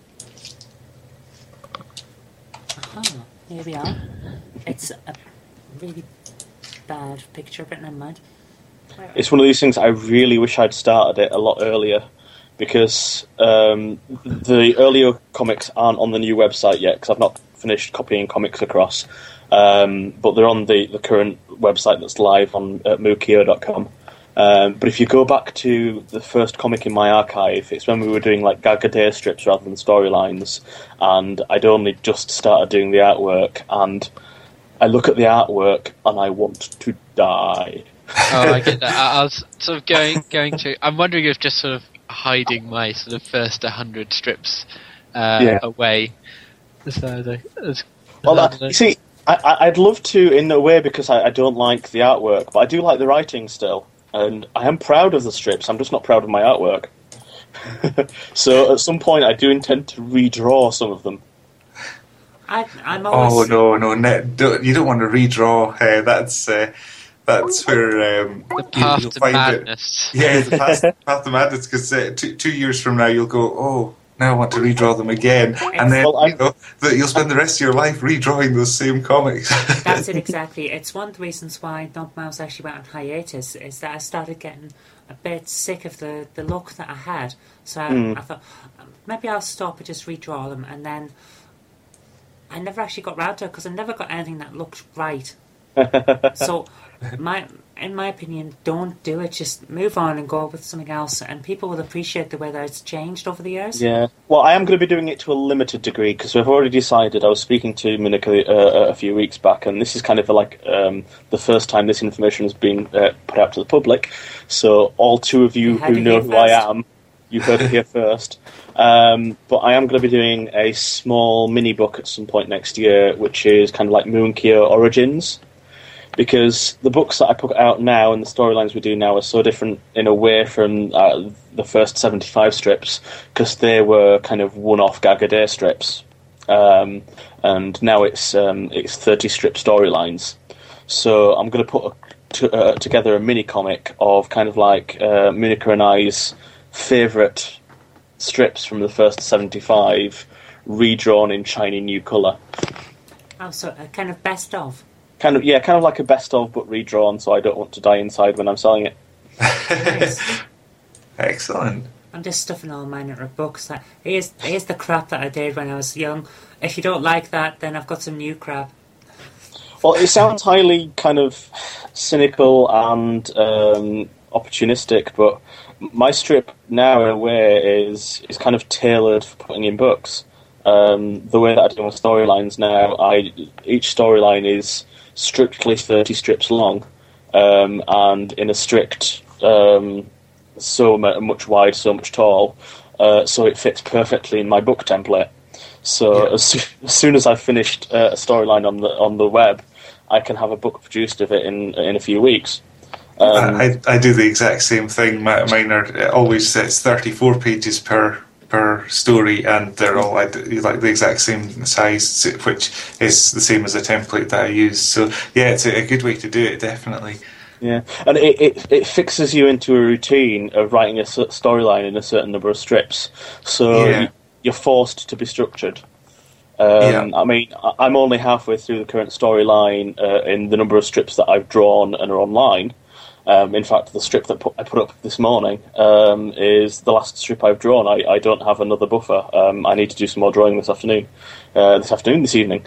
Aha, here we are. It's a really bad picture, but never mind. It's one of these things I really wish I'd started it a lot earlier, because um, the earlier comics aren't on the new website yet, because I've not finished copying comics across, um, but they're on the, the current website that's live on uh, mookeo dot com. Um, but if you go back to the first comic in my archive, it's when we were doing like gag a day strips rather than storylines, and I'd only just started doing the artwork, and I look at the artwork and I want to die. Oh, I get that. I, I was sort of going going to. I'm wondering if just sort of hiding my sort of first one hundred strips uh, Yeah. away. So, like, it's- Well, I I, don't know. you see, I, I- I'd love to in a way because I, I don't like the artwork, but I do like the writing still, and I am proud of the strips. I'm just not proud of my artwork. So at some point, I do intend to redraw some of them. I, I'm Oh always... no, no, ne- don't, you don't want to redraw. Uh, that's uh, that's where um, the you, path you'll to find madness. it. Yeah, the path, path to madness. Because uh, two, two years from now, you'll go, oh, now I want to redraw them again, and then Well, you know that you'll spend the rest of your life redrawing those same comics. That's it exactly. It's one of the reasons why Knob Mouse actually went on hiatus, is that I started getting a bit sick of the, the look that I had. So I, Mm. I thought, maybe I'll stop and just redraw them, and then I never actually got round to it because I never got anything that looked right. So, my in my opinion, don't do it. Just move on and go with something else, and people will appreciate the way that it's changed over the years. Yeah. Well, I am going to be doing it to a limited degree because we've already decided. I was speaking to Minika uh, a few weeks back, and this is kind of like um, the first time this information has been uh, put out to the public. So, all two of you You heard who it know here who first. I am, you heard it here first. Um, but I am going to be doing a small mini book at some point next year, which is kind of like Moonkyo Origins. Because the books that I put out now and the storylines we do now are so different in a way from uh, the first seventy-five strips, because they were kind of one-off gag-a-day strips. Um, and now it's um, it's thirty-strip storylines. So I'm going to put a, to, uh, together a mini-comic of kind of like uh, Minika and I's favourite strips from the first seventy-five, redrawn in shiny new colour. Oh, so a kind of best of. Kind of, yeah, kind of like a best of, but redrawn, so I don't want to die inside when I'm selling it. Nice. Excellent. I'm just stuffing all mine into books. Like, here's, here's the crap that I did when I was young. If you don't like that, then I've got some new crap. Well, it sounds highly kind of cynical and um, opportunistic, but my strip now, in a way, is is kind of tailored for putting in books. Um, the way that I do my storylines now, I each storyline is strictly thirty strips long, um, and in a strict um, so much wide, so much tall, uh, so it fits perfectly in my book template. So Yeah. as, soo- as soon as I've finished uh, a storyline on the on the web, I can have a book produced of it in in a few weeks. Um, I, I I do the exact same thing. My, mine are it always it's thirty-four pages per per story, and they're all like the like the exact same size, which is the same as the template that I use. So yeah, it's a, a good way to do it, definitely. Yeah, and it, it it fixes you into a routine of writing a cer- storyline in a certain number of strips. So Yeah. you, you're forced to be structured. Um, Yeah. I mean, I- I'm only halfway through the current storyline uh, in the number of strips that I've drawn and are online. Um, in fact, the strip that put, I put up this morning um, is the last strip I've drawn. I, I don't have another buffer. Um, I need to do some more drawing this afternoon. Uh, this afternoon, this evening.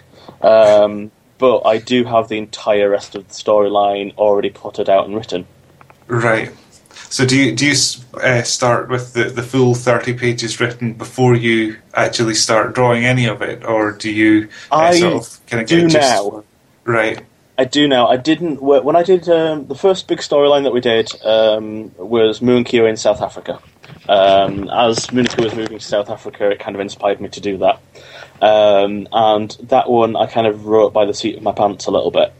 Um, but I do have the entire rest of the storyline already plotted out and written. Right. So do you do you uh, start with the, the full thirty pages written before you actually start drawing any of it, or do you uh, I sort of kind of do get just now. right? I do now. I didn't when I did um, the first big storyline that we did um, was Moonkyo in South Africa. Um, as Moonkyo was moving to South Africa, it kind of inspired me to do that. Um, and that one I kind of wrote by the seat of my pants a little bit.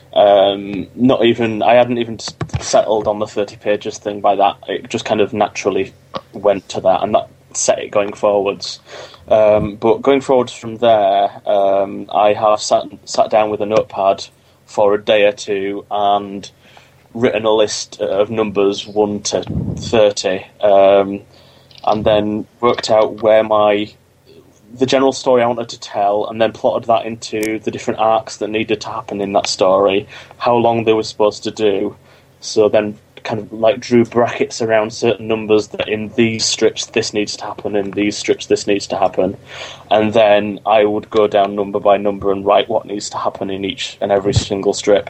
Um, not even I hadn't even s- settled on the thirty pages thing by that. It just kind of naturally went to that, and that set it going forwards. Um, but going forwards from there, um, I have sat sat down with a notepad for a day or two and written a list of numbers one to thirty, um, and then worked out where my the general story I wanted to tell, and then plotted that into the different arcs that needed to happen in that story, how long they were supposed to do. So then kind of like drew brackets around certain numbers that in these strips this needs to happen, in these strips this needs to happen, and then I would go down number by number and write what needs to happen in each and every single strip.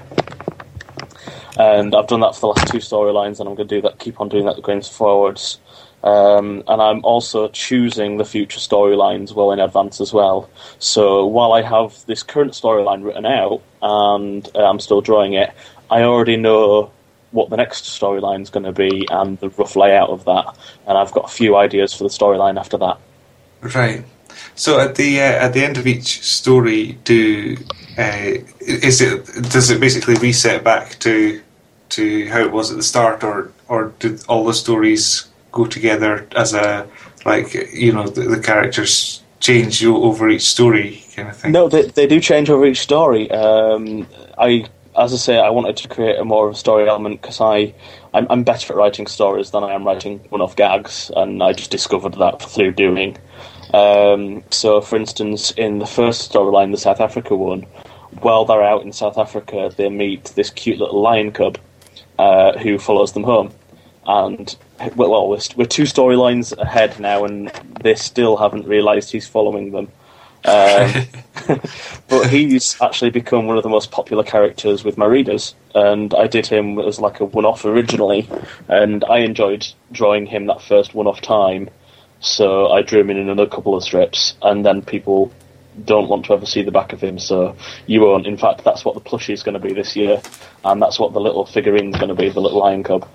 And I've done that for the last two storylines, and I'm going to do that, keep on doing that going forwards. Um, and I'm also choosing the future storylines well in advance as well. So while I have this current storyline written out and uh, I'm still drawing it, I already know what the next storyline is going to be and the rough layout of that. And I've got a few ideas for the storyline after that. Right. So at the uh, at the end of each story, do uh, is it does it basically reset back to to how it was at the start, or or do all the stories go together as a like you know the, the characters change over each story kind of thing? No, they they do change over each story. Um, I. As I say, I wanted to create a more of a story element because I, I'm, I'm better at writing stories than I am writing one-off gags, and I just discovered that through doing. Um, so, for instance, in the first storyline, the South Africa one, while they're out in South Africa, they meet this cute little lion cub uh, who follows them home. And, well, well we're, we're two storylines ahead now, and they still haven't realised he's following them. Um, but he's actually become one of the most popular characters with my readers, and I did him as like a one-off originally, and I enjoyed drawing him that first one-off time, so I drew him in another couple of strips, and then people don't want to ever see the back of him, so you won't. In fact, that's what the plushie is going to be this year, and that's what the little figurine's going to be, the little lion cub.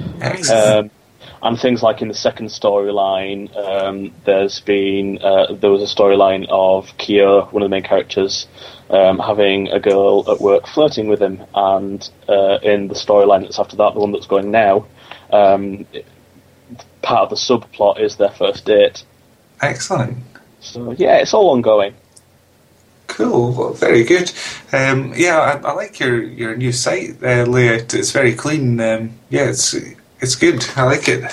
Um, and things like in the second storyline, um, there's been uh, there was a storyline of Kyo, one of the main characters, um, having a girl at work flirting with him, and uh, in the storyline that's after that, the one that's going now, um, it, part of the subplot is their first date. Excellent. So yeah, it's all ongoing. Cool, well, very good. Um, yeah, I, I like your, your new site uh, layout. It's very clean. Um, yeah, it's it's good. I like it.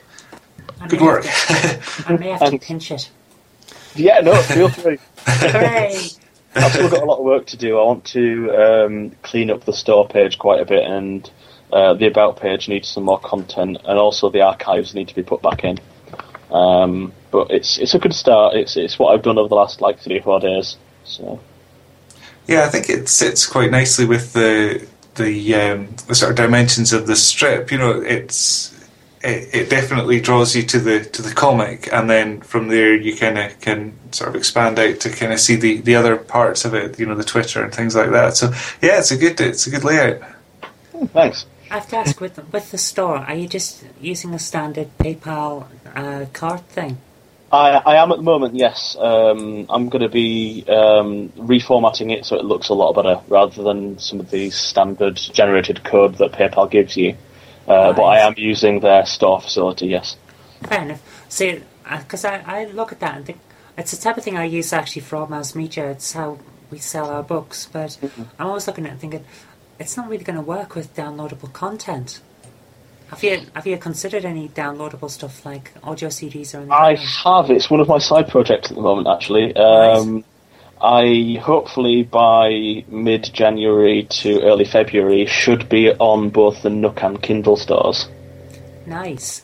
I Good may work. have to- I may have to pinch it. Yeah, no, feel free. Hooray! I've still got a lot of work to do. I want to um, clean up the store page quite a bit, and uh, the about page needs some more content, and also the archives need to be put back in. Um, but it's it's a good start. It's it's what I've done over the last like three or four days. So Yeah, I think it sits quite nicely with the the, um, the sort of dimensions of the strip. You know, it's it, it definitely draws you to the to the comic, and then from there you kind of can sort of expand out to kind of see the, the other parts of it. You know, the Twitter and things like that. So yeah, it's a good it's a good layout. thanks. I have to ask, with with the store, are you just using a standard PayPal uh, card thing? I, I am at the moment, yes. Um, I'm going to be um, reformatting it so it looks a lot better, rather than some of the standard generated code that PayPal gives you. Uh, Nice. But I am using their store facility, yes. Fair enough. See, because I, I look at that and think it's the type of thing I use actually for Mouse Media. It's how we sell our books, but I'm always looking at it and thinking it's not really going to work with downloadable content. Have you have you considered any downloadable stuff like audio C Ds or anything? I like that? have. It's one of my side projects at the moment, actually. Um, I hopefully by mid-January to early February should be on both the Nook and Kindle stores. Nice.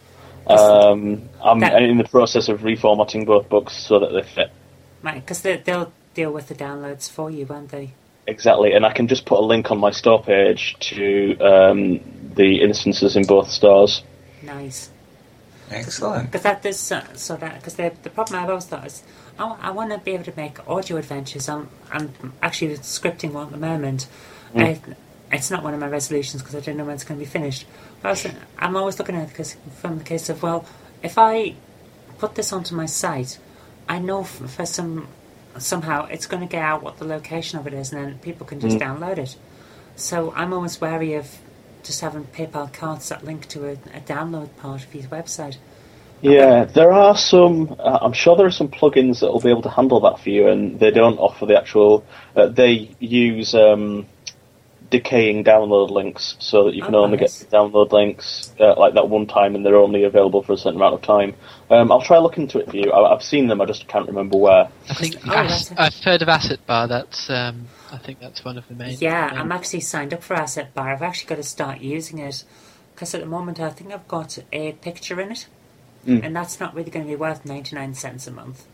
Um, I'm That- in the process of reformatting both books so that they fit. Because they, they'll deal with the downloads for you, won't they? Exactly, and I can just put a link on my store page to um, the instances in both stores. Nice. Excellent. Because that is uh, so that because the the problem I've always thought is I, I want to be able to make audio adventures. I'm I'm actually scripting one at the moment. I, it's not one of my resolutions because I don't know when it's going to be finished. But I was, I'm always looking at it because from the case of well, if I put this onto my site, I know f- for some somehow it's going to get out what the location of it is, and then people can just download it. So I'm always wary of just having PayPal cards that link to a, a download part of your website. Yeah, there are some. Uh, I'm sure there are some plugins that will be able to handle that for you, and they don't offer the actual. Uh, they use um, decaying download links so that you can Oh, only nice. get the download links uh, like that one time, and they're only available for a certain amount of time. Um, I'll try to look into it for you. I, I've seen them, I just can't remember where. I think Oh, As- that's it. I've heard of Asset Bar. That's um, I think that's one of the main. Yeah, main- I'm actually signed up for Asset Bar. I've actually got to start using it because at the moment I think I've got a picture in it, and that's not really going to be worth ninety-nine cents a month.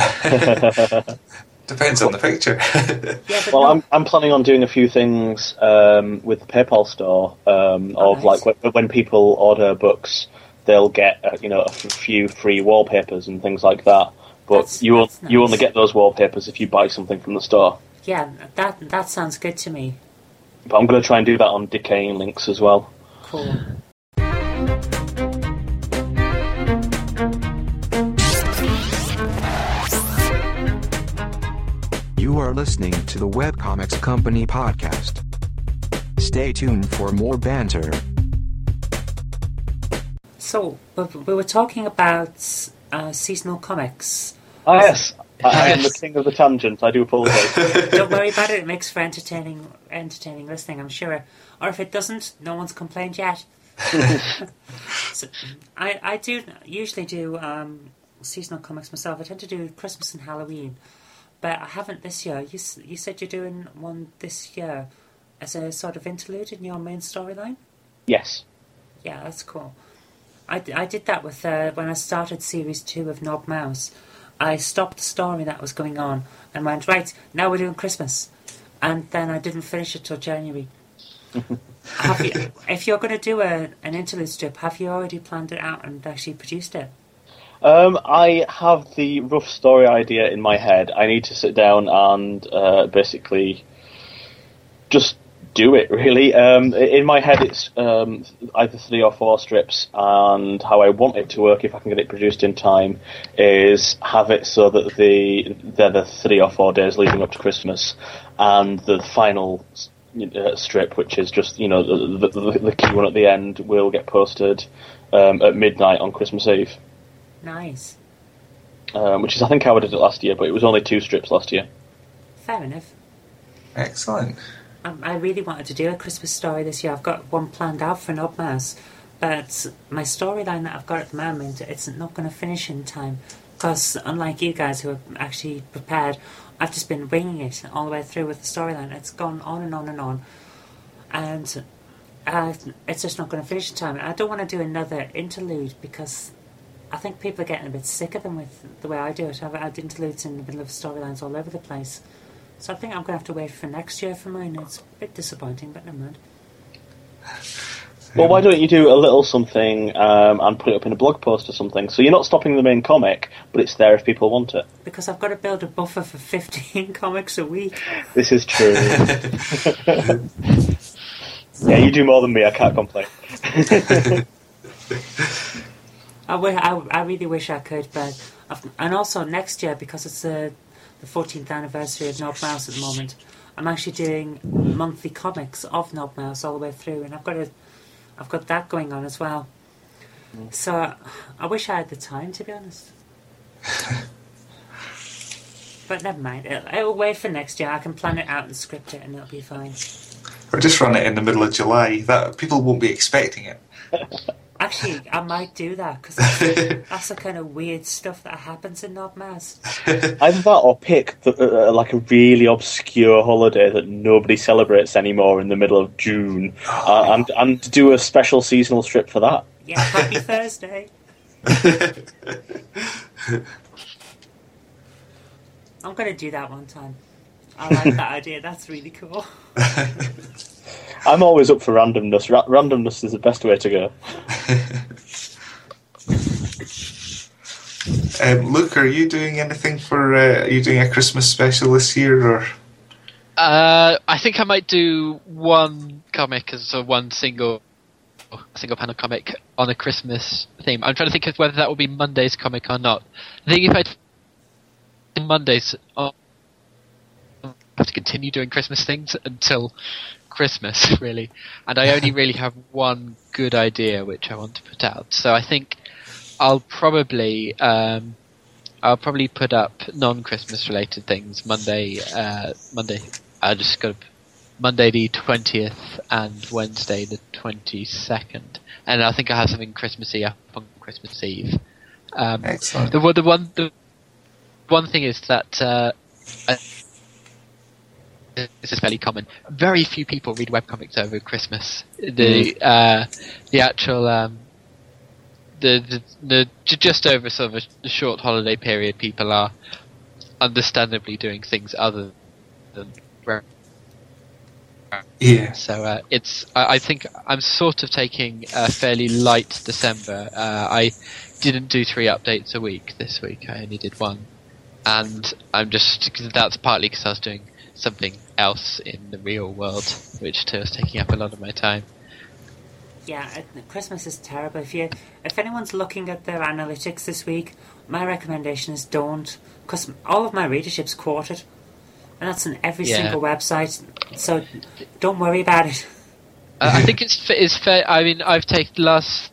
Depends on the picture. Yeah, but Well, no, I'm I'm planning on doing a few things um, with the PayPal store um, Oh, of nice. like when, when people order books, they'll get uh, you know a f- few free wallpapers and things like that. But That's- you on- that's you nice. only get those wallpapers if you buy something from the store. yeah, that that sounds good to me. But I'm going to try and do that on decaying links as well. Cool. You are listening to the Webcomics Company podcast. Stay tuned for more banter. So we we were talking about uh, seasonal comics. Ah, yes, I, I am the Yes. king of the tangent. I do apologise. Don't worry about it. It makes for entertaining, entertaining listening, I'm sure. Or if it doesn't, no one's complained yet. So, I I do usually do um, seasonal comics myself. I tend to do Christmas and Halloween, but I haven't this year. You you said you're doing one this year as a sort of interlude in your main storyline? Yes. Yeah, that's cool. I, I did that with uh, when I started series two of Knob Mouse. I stopped the story that was going on and went, right, now we're doing Christmas. And then I didn't finish it till January. have you, if you're going to do a, an interlude strip, have you already planned it out and actually produced it? Um, I have the rough story idea in my head. I need to sit down and uh, basically just do it, really. Um, in my head, it's um, either three or four strips, and how I want it to work, if I can get it produced in time, is have it so that the they're the three or four days leading up to Christmas, and the final uh, strip, which is just, you know, the, the, the key one at the end, will get posted um, at midnight on Christmas Eve. Nice. Um, which is, I think, how I did it last year, but it was only two strips last year. Fair enough. Excellent. I really wanted to do a Christmas story this year. I've got one planned out for Knob Mouse, but my storyline that I've got at the moment, it's not going to finish in time, because unlike you guys who are actually prepared, I've just been winging it all the way through with the storyline. It's gone on and on and on, and uh, it's just not going to finish in time. I don't want to do another interlude, because I think people are getting a bit sick of them with the way I do it. I've had interludes in the middle of storylines all over the place. So I think I'm going to have to wait for next year for mine. It's a bit disappointing, but never mind. Well, why don't you do a little something um, and put it up in a blog post or something? So you're not stopping the main comic, but it's there if people want it. Because I've got to build a buffer for fifteen comics a week. This is true. Yeah, you do more than me, I can't complain. I, w- I, I really wish I could, but... I've, and also next year, because it's a... the fourteenth anniversary of Knob Mouse at the moment, I'm actually doing monthly comics of Knob Mouse all the way through, and I've got a, I've got that going on as well. Mm. So I wish I had the time, to be honest. But never mind. It'll, it'll wait for next year. I can plan it out and script it, and it'll be fine. Or just run it in the middle of July. That people won't be expecting it. Actually, I might do that, because that's, that's the kind of weird stuff that happens in Knob Mouse. Either that or pick the, uh, like a really obscure holiday that nobody celebrates anymore in the middle of June, uh, and, and do a special seasonal strip for that. Yeah, Happy Thursday. I'm going to do that one time. I like that idea, that's really cool. I'm always up for randomness. Ra- randomness is the best way to go. um, Luke, are you doing anything for... Uh, are you doing a Christmas special this year, or...? Uh, I think I might do one comic as a one single single panel comic on a Christmas theme. I'm trying to think of whether that will be Monday's comic or not. I think if I do Mondays, I'll have to continue doing Christmas things until Christmas, really. And I only really have one good idea which I want to put out. So I think I'll probably um, I'll probably put up non-Christmas related things Monday. Uh, Monday. I just got Monday the twentieth and Wednesday the twenty-second, and I think I have something Christmassy up on Christmas Eve. Um, Excellent. The, the one the one thing is that uh, I, this is fairly common. Very few people read webcomics over Christmas. The mm. uh, the actual um, the, the the just over sort of a short holiday period, people are understandably doing things other than. Yeah. So uh, it's. I, I think I'm sort of taking a fairly light December. Uh, I didn't do three updates a week this week. I only did one, and I'm just cause that's partly because I was doing something else in the real world, which too was taking up a lot of my time. Yeah, Christmas is terrible. If you, if anyone's looking at their analytics this week, my recommendation is don't, because all of my readership's quartered. And that's on every yeah. single website, so don't worry about it. Uh, I think it's it's fair. I mean, I've taken last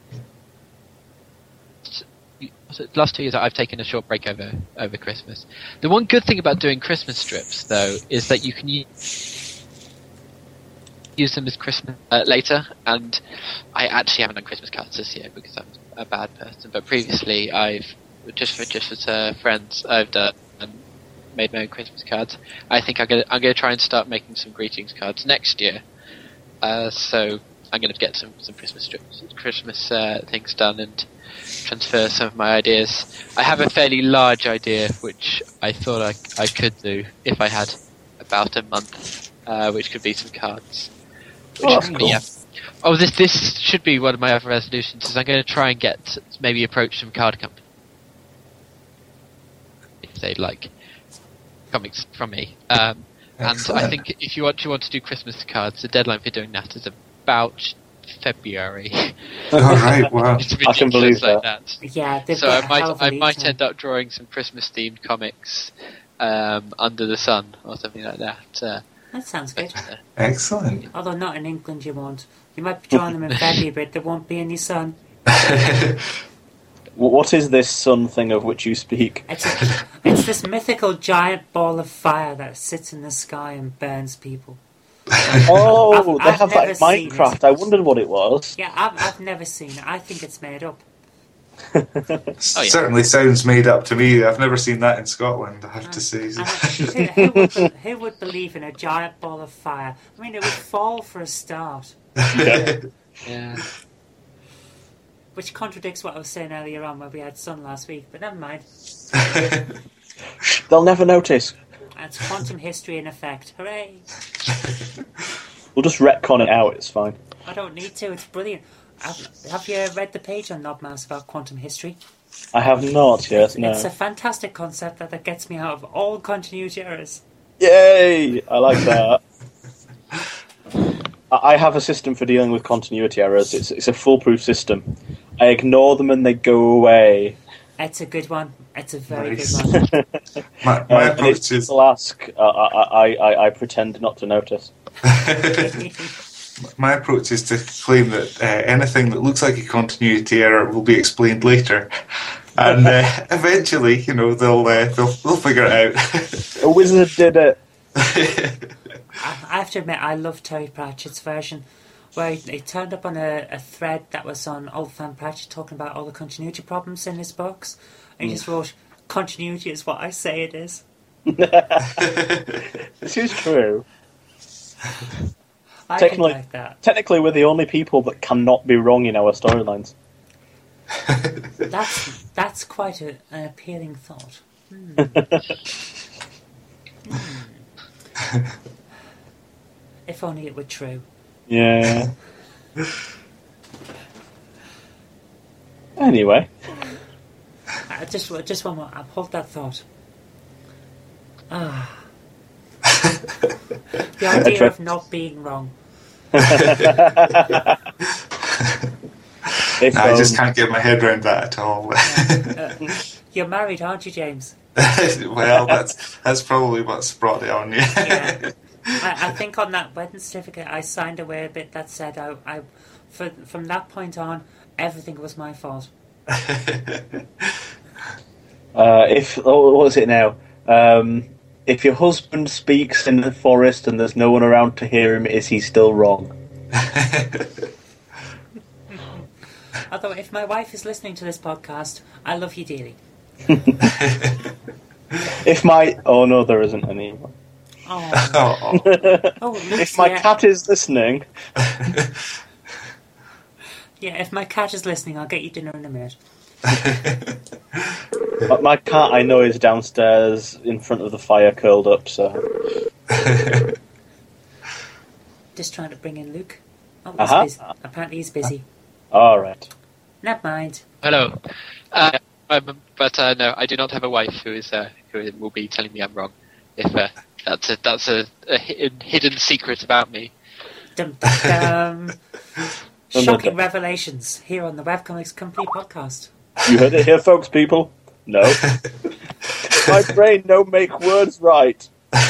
last two years. I've taken a short break over over Christmas. The one good thing about doing Christmas strips, though, is that you can use, use them as Christmas uh, later. And I actually haven't done Christmas cards this year because I'm a bad person. But previously, I've just for just for uh, friends, I've done and made my own Christmas cards. I think I'm gonna I'm gonna try and start making some greetings cards next year. Uh, so I'm gonna get some some Christmas strips, Christmas uh, things done and transfer some of my ideas. I have a fairly large idea which I thought I I could do if I had about a month, uh, which could be some cards. Which Oh, is- that's cool. yeah. Oh, this this should be one of my other resolutions. Is I'm going to try and get maybe approach some card companies if they'd like comics from me. Um, and I Excellent. think if you want you want to do Christmas cards, the deadline for doing that is about February. All right, wow. It's I can believe ridiculous like that. Yeah, they've So got I a might hell of a I lead might time. end up drawing some Christmas themed comics um, under the sun or something like that. Uh, That sounds good. but, uh, Excellent. Although not in England, you won't. You might be drawing them in February, but there won't be any sun. Wh- What is this sun thing of which you speak? It's, a, it's this mythical giant ball of fire that sits in the sky and burns people. Oh, I've- they I've have that in never seen it. Minecraft. I wondered what it was. Yeah, I've, I've never seen it. I think it's made up. Oh, yeah. Certainly sounds made up to me. I've never seen that in Scotland, I have to say. And who, who, would, be- who would believe in a giant ball of fire? I mean, it would fall for a start, yeah. which contradicts what I was saying earlier on where we had sun last week, but never mind. They'll never notice. That's quantum history in effect. Hooray! We'll just retcon it out. It's fine. I don't need to, it's brilliant. Have, have you read the page on Knobmouse about quantum history? I have not yet. No. It's a fantastic concept that, that gets me out of all continuity errors. Yay! I like that. I I have a system for dealing with continuity errors. It's it's a foolproof system. I ignore them and they go away. It's a good one. It's a very Nice. good one. my, my Uh, and if approach is people ask, uh, I, I, I, I pretend not to notice. my approach is to claim that uh, anything that looks like a continuity error will be explained later, and uh, eventually, you know, they'll uh, they'll they'll figure it out. A wizard did it. I, I have to admit, I love Terry Pratchett's version, where he, he turned up on a, a thread that was on Old Fan Pratchett talking about all the continuity problems in his books, and he just wrote, "Continuity is what I say it is." This is true. I Technically- think like that. Technically, we're the only people that cannot be wrong in our storylines. That's that's quite a, an appealing thought. Hmm. Hmm. If only it were true. Yeah. Anyway, Uh, just just one more. I'll hold that thought. Ah. The idea of not being wrong. if, I just um, can't get my head around that at all. Uh, you're married, aren't you, James? Well, that's that's probably what's brought it on. Yeah. Yeah. I, I think on that wedding certificate I signed away a bit that said I, I for, from that point on everything was my fault. uh, if oh, what is it now? Um, if your husband speaks in the forest and there's no one around to hear him, is he still wrong? Although if my wife is listening to this podcast, I love you dearly. If my oh no, there isn't any. Oh, Oh, oh If Luke's my here. cat is listening, Yeah, if my cat is listening, I'll get you dinner in a minute. but my cat I know is downstairs in front of the fire, curled up. So Just trying to bring in Luke. Oh, he's Uh-huh. busy. Apparently he's busy. all right. Never mind. Hello. Uh, um, but uh, no, I do not have a wife who is uh, who will be telling me I'm wrong. If uh, that's a that's a, a hidden, hidden secret about me. Dum, dum, dum. Dum, dum, Shocking dum. revelations here on the Webcomics Company podcast. You heard it here, folks. People, no. My brain don't make words right.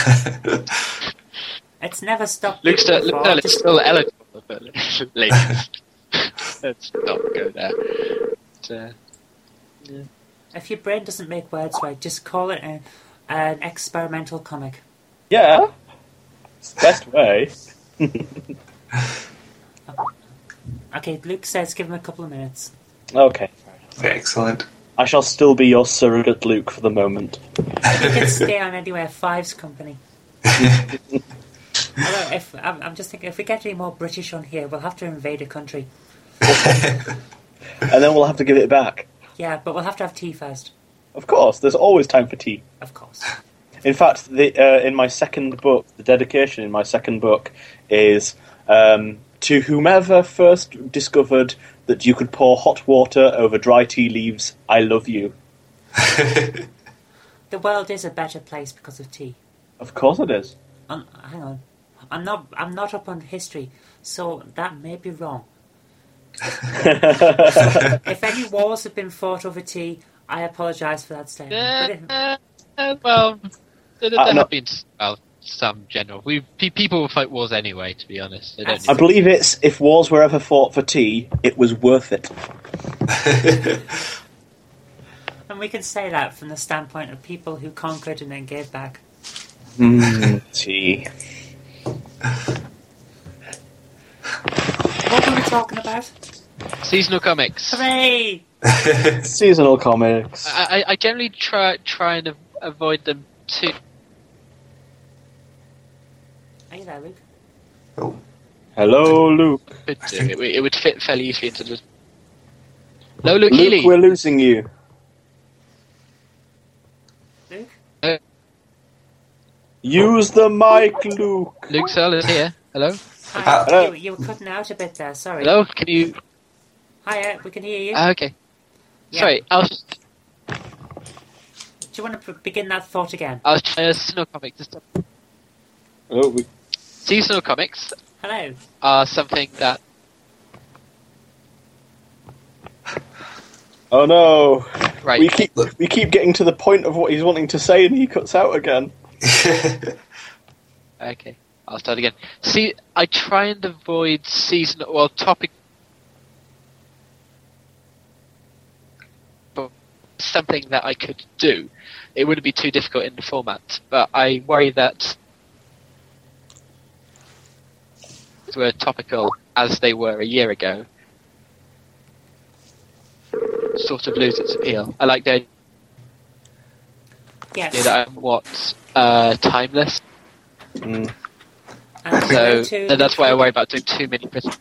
It's never stopped. Luke's people still, before, Luke's just- still eligible, but ladies, let's not go there. But, uh, If your brain doesn't make words right, just call it a, an experimental comic. Yeah, it's the best way. Okay, Luke says give him a couple of minutes. Okay. excellent. I shall still be your surrogate Luke for the moment. You can stay on Anywhere Five's company. Although, if I'm, I'm just thinking, if we get any more British on here, we'll have to invade a country. And then we'll have to give it back. Yeah, but we'll have to have tea first. Of course, there's always time for tea. Of course. In fact, the, uh, in my second book, the dedication in my second book is um, to whomever first discovered that you could pour hot water over dry tea leaves, I love you. The world is a better place because of tea. Of course it is. Um, hang on. I'm not I'm not up on history, so that may be wrong. If any wars have been fought over tea, I apologise for that statement. Uh, But if, uh, uh, well, there, there Uh, have no. been well, some general. We pe- people will fight wars anyway. To be honest, they don't That's- need I believe it's, if wars were ever fought for tea, it was worth it. and we can say that from the standpoint of people who conquered and then gave back. Mm, tea. What were we talking about? seasonal comics. Hooray! Seasonal comics. I, I, I generally try try and av- avoid them too. Are you there, Luke? Oh, Hello, Luke. Could do. It, would- it would fit fairly easily into the. No, Luke Luke, Healy. we're losing you. Luke? Use the mic, Luke. Luke Searle is here. Hello. Hi, Uh, hello. you, you were cutting out a bit there, sorry. Hello. Can you? Hiya, we can hear you. Ah, okay. Yeah. Sorry, I was just, Do you want to p- begin that thought again? I was trying to seasonal comics. Oh, we, Seasonal comics Hello. are something that oh no. right. We keep we keep getting to the point of what he's wanting to say, and he cuts out again. Okay, I'll start again. See, I try and avoid seasonal, well, topic, but something that I could do. It wouldn't be too difficult in the format, but I worry that were topical as they were a year ago, sort of lose its appeal. I like the idea Yes. that I'm what uh, timeless. Mm. And, So to- and that's why I worry about doing too many. Pres-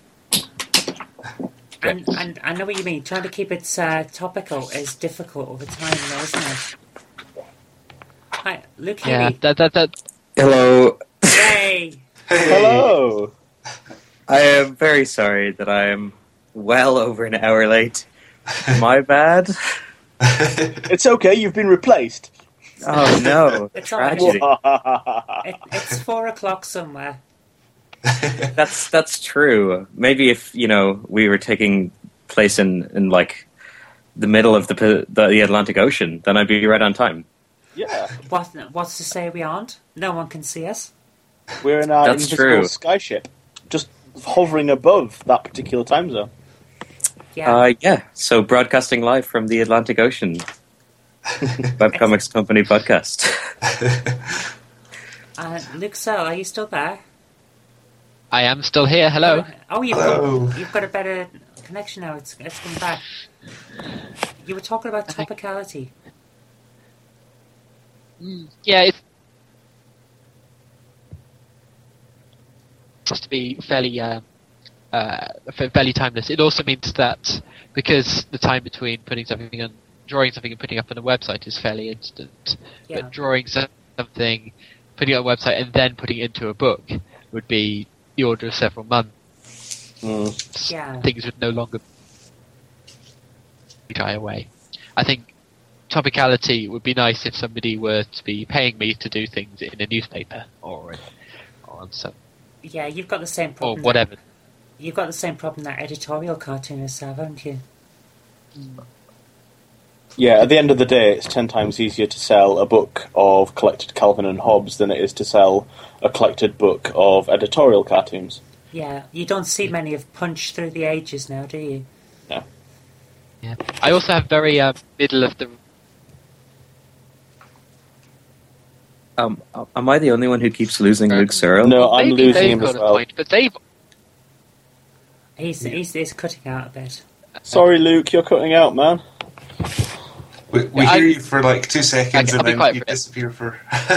And, and I know what you mean. Trying to keep it uh, topical is difficult over time, though, isn't it? Hi, Luke yeah, Healy. that that that. Hello. Yay! Hello. I am very sorry that I am well over an hour late. My bad. It's okay. You've been replaced. Oh no, It's all right. tragedy. It, it's four o'clock somewhere. That's that's true. Maybe if you know we were taking place in, in like the middle of the, the the Atlantic Ocean, then I'd be right on time. Yeah, What, what's to say we aren't? No one can see us. we're in our That's invisible true. skyship, just hovering above that particular time zone. Yeah. Uh, yeah. So broadcasting live from the Atlantic Ocean, Webcomics Company podcast. Uh, Luke Searle, are you still there? I am still here. Hello. Oh, you've Hello. got you've got a better connection now. It's it's come back. You were talking about think- topicality. Yeah, it's just to be fairly uh, uh, fa- fairly timeless. It also means that because the time between putting something on, drawing something and putting up on a website is fairly instant, Yeah. but drawing so- something, putting it on a website, and then putting it into a book would be the order of several months. Mm. Yeah. Things would no longer die away. I think topicality would be nice if somebody were to be paying me to do things in a newspaper or, in, or on some Yeah, you've got the same or problem. whatever. That, you've got the same problem that editorial cartoonists have, haven't you? Yeah, at the end of the day, it's ten times easier to sell a book of collected Calvin and Hobbes than it is to sell a collected book of editorial cartoons. Yeah, you don't see many of Punch Through the Ages now, do you? No. Yeah. I also have very uh, middle of the. Um, am I the only one who keeps losing Luke Searle? No, I'm Maybe losing they've him got as a well. point, but they've He's he's, he's cutting out a bit. Sorry, Luke, you're cutting out, man. We, we Yeah, hear I- you for like two seconds I- I'll and be then quiet you for a bit. disappear for.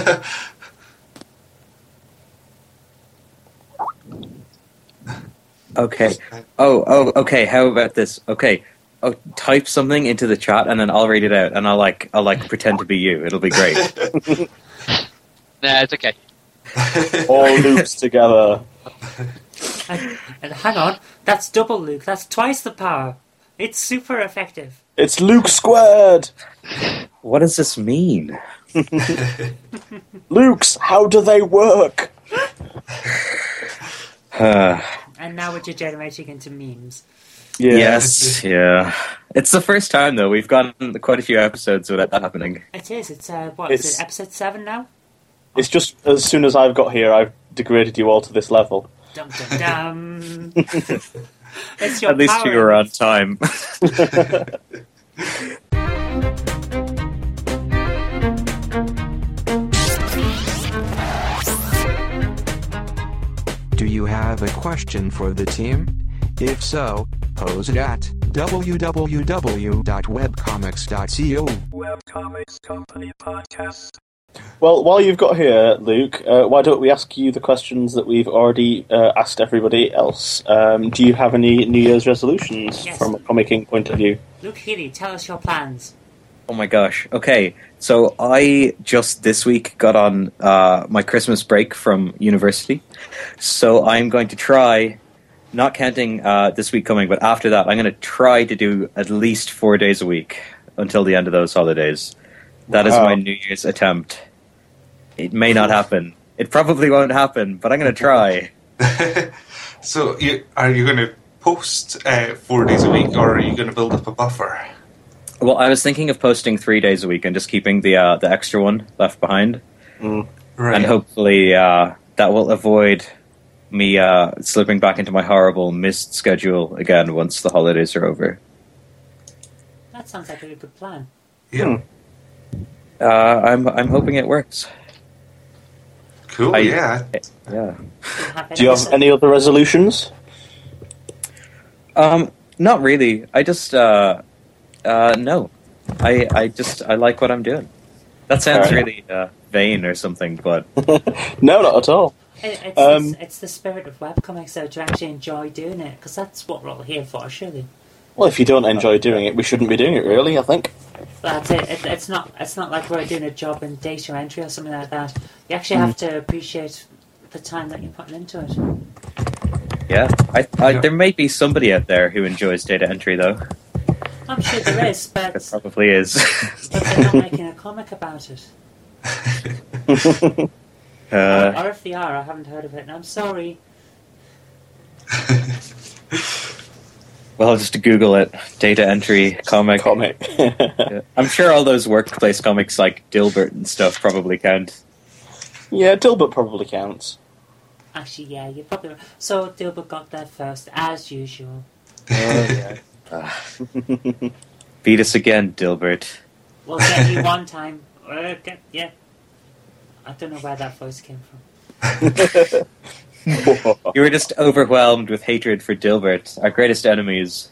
Okay. Oh, oh, okay. How about this? Okay. Oh, type something into the chat and then I'll read it out and I'll like I'll like pretend to be you. It'll be great. Nah, it's okay. All loops together. And, and hang on, that's double Luke. That's twice the power. It's super effective. It's Luke squared. What does this mean? Lukes, how do they work? Uh, And now we're degenerating into memes. Yeah. Yes, yeah. It's the first time though. We've gotten quite a few episodes without that happening. It is. It's uh, what is It's- it? Episode seven now. It's just as soon as I've got here, I've degraded you all to this level. Dum dum dum. It's your At least power. you were on time. Do you have a question for the team? If so, pose it at w w w dot webcomics dot co. Webcomics Company Podcast. Well, while you've got here, Luke, uh, why don't we ask you the questions that we've already uh, asked everybody else? Um, do you have any New Year's resolutions Yes. from a comicking point of view? Luke Healy, tell us your plans. Oh my gosh. Okay, so I just this week got on uh, my Christmas break from university. So I'm going to try, not counting uh, this week coming, but after that, I'm going to try to do at least four days a week until the end of those holidays. That is Wow. my New Year's attempt. It may not happen. It probably won't happen, but I'm going to try. So, you, are you going to post uh, four days a week, or are you going to build up a buffer? Well, I was thinking of posting three days a week and just keeping the uh, the extra one left behind. Mm. Right. And hopefully uh, that will avoid me uh, slipping back into my horrible missed schedule again once the holidays are over. That sounds like a really good plan. Yeah. Uh, I'm I'm hoping it works. Cool. I- yeah. Yeah. Have Do you have any- any other resolutions? Um, not really. I just uh, uh, no. I I just I like what I'm doing. That sounds Fair enough. really uh, vain or something, but No, not at all. It- It's, Um, it's, it's the spirit of webcomics, though, to actually enjoy doing it, because that's what we're all here for, surely. Well, if you don't enjoy doing it, we shouldn't be doing it, really, I think. That's it. it. It's not. It's not like we're doing a job in data entry or something like that. You actually have to appreciate the time that you're putting into it. yeah. I, I Yeah. there may be somebody out there who enjoys data entry though. I'm sure there is, but, There probably is. but they're not making a comic about it. uh, Or if they are, I haven't heard of it, and I'm sorry. well, I'll just Google it. Data entry comic. Comic. Yeah. I'm sure all those workplace comics like Dilbert and stuff probably count. Yeah, Dilbert probably counts. Actually, yeah, you probably. Right. So Dilbert got there first, as usual. Oh, yeah. Beat us again, Dilbert. We'll get you one time. Uh, get, yeah. I don't know where that voice came from. You were just overwhelmed with hatred for Dilbert, our greatest enemies.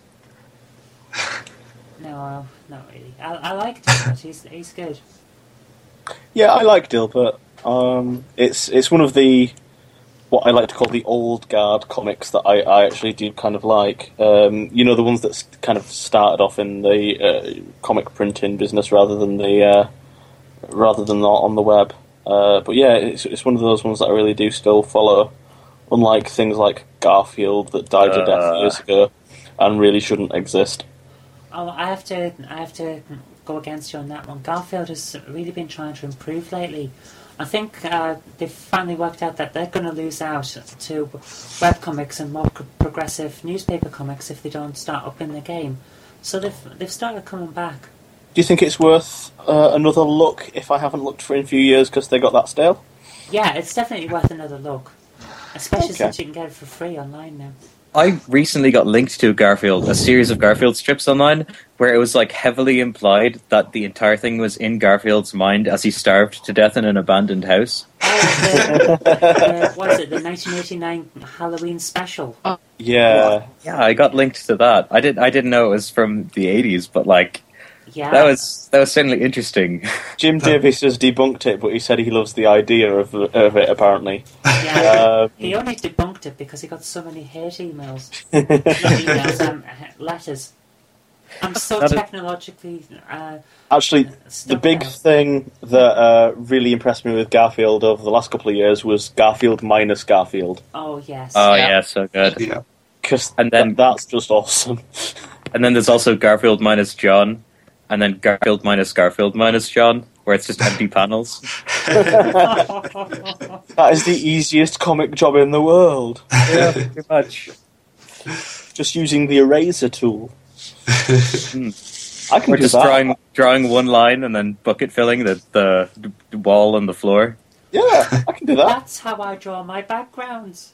No, uh, not really. I, I like Dilbert. He's he's good. Yeah, I like Dilbert. Um, it's it's one of the what I like to call the old guard comics that I, I actually do kind of like. Um, you know, the ones that s- kind of started off in the uh, comic printing business rather than the uh, rather than not on the web. Uh, but yeah, it's it's one of those ones that I really do still follow. Unlike things like Garfield that died to death Uh. years ago and really shouldn't exist. Oh, I have to I have to go against you on that one. Garfield has really been trying to improve lately. I think uh, they've finally worked out that they're going to lose out to webcomics and more pro- progressive newspaper comics if they don't start up in the game. So they've they've started coming back. Do you think it's worth uh, another look if I haven't looked for it in a few years because they got that stale? Yeah, it's definitely worth another look. Especially Okay. since you can get it for free online now. I recently got linked to Garfield, a series of Garfield strips online, where it was like heavily implied that the entire thing was in Garfield's mind as he starved to death in an abandoned house. Oh, the, the, what is it, the nineteen eighty-nine Halloween special? Yeah. Yeah, I got linked to that. I did. I didn't know it was from the eighties, but like, Yeah. That was that was certainly interesting. Jim Davis has debunked it, but he said he loves the idea of of it. Apparently, Yeah. um, He only debunked it because he got so many hate emails. Not emails, um, letters. I'm so That is- technologically. Uh, actually, the stuck big now. thing that uh, really impressed me with Garfield over the last couple of years was Garfield minus Garfield, Oh yes. Oh Yeah. yeah, so good. Yeah. because And then- that's just awesome. And then there's also Garfield minus John, and then Garfield minus Garfield minus John, where it's just empty panels. That is the easiest comic job in the world. Yeah, pretty much. Just using the eraser tool. I can Or do just that. drawing drawing one line and then bucket filling the, the the wall and the floor. Yeah, I can do that. That's how I draw my backgrounds.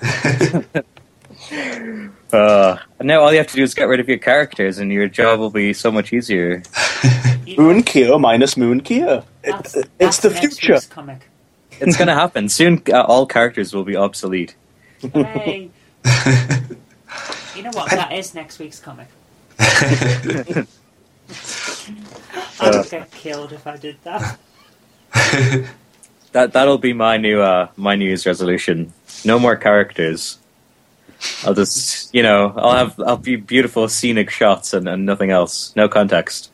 Uh, and now all you have to do is get rid of your characters, and your job will be so much easier. You know, Moon Kyo minus Moon Kyo. It, that's, it's that's the next future. week's comic. It's going to happen soon. Uh, all characters will be obsolete. Hey. You know what? That is next week's comic. I would get killed if I did that. That that'll be my new uh, my New Year's resolution. No more characters. I'll just, you know, I'll have I'll be beautiful scenic shots and, and nothing else. No context.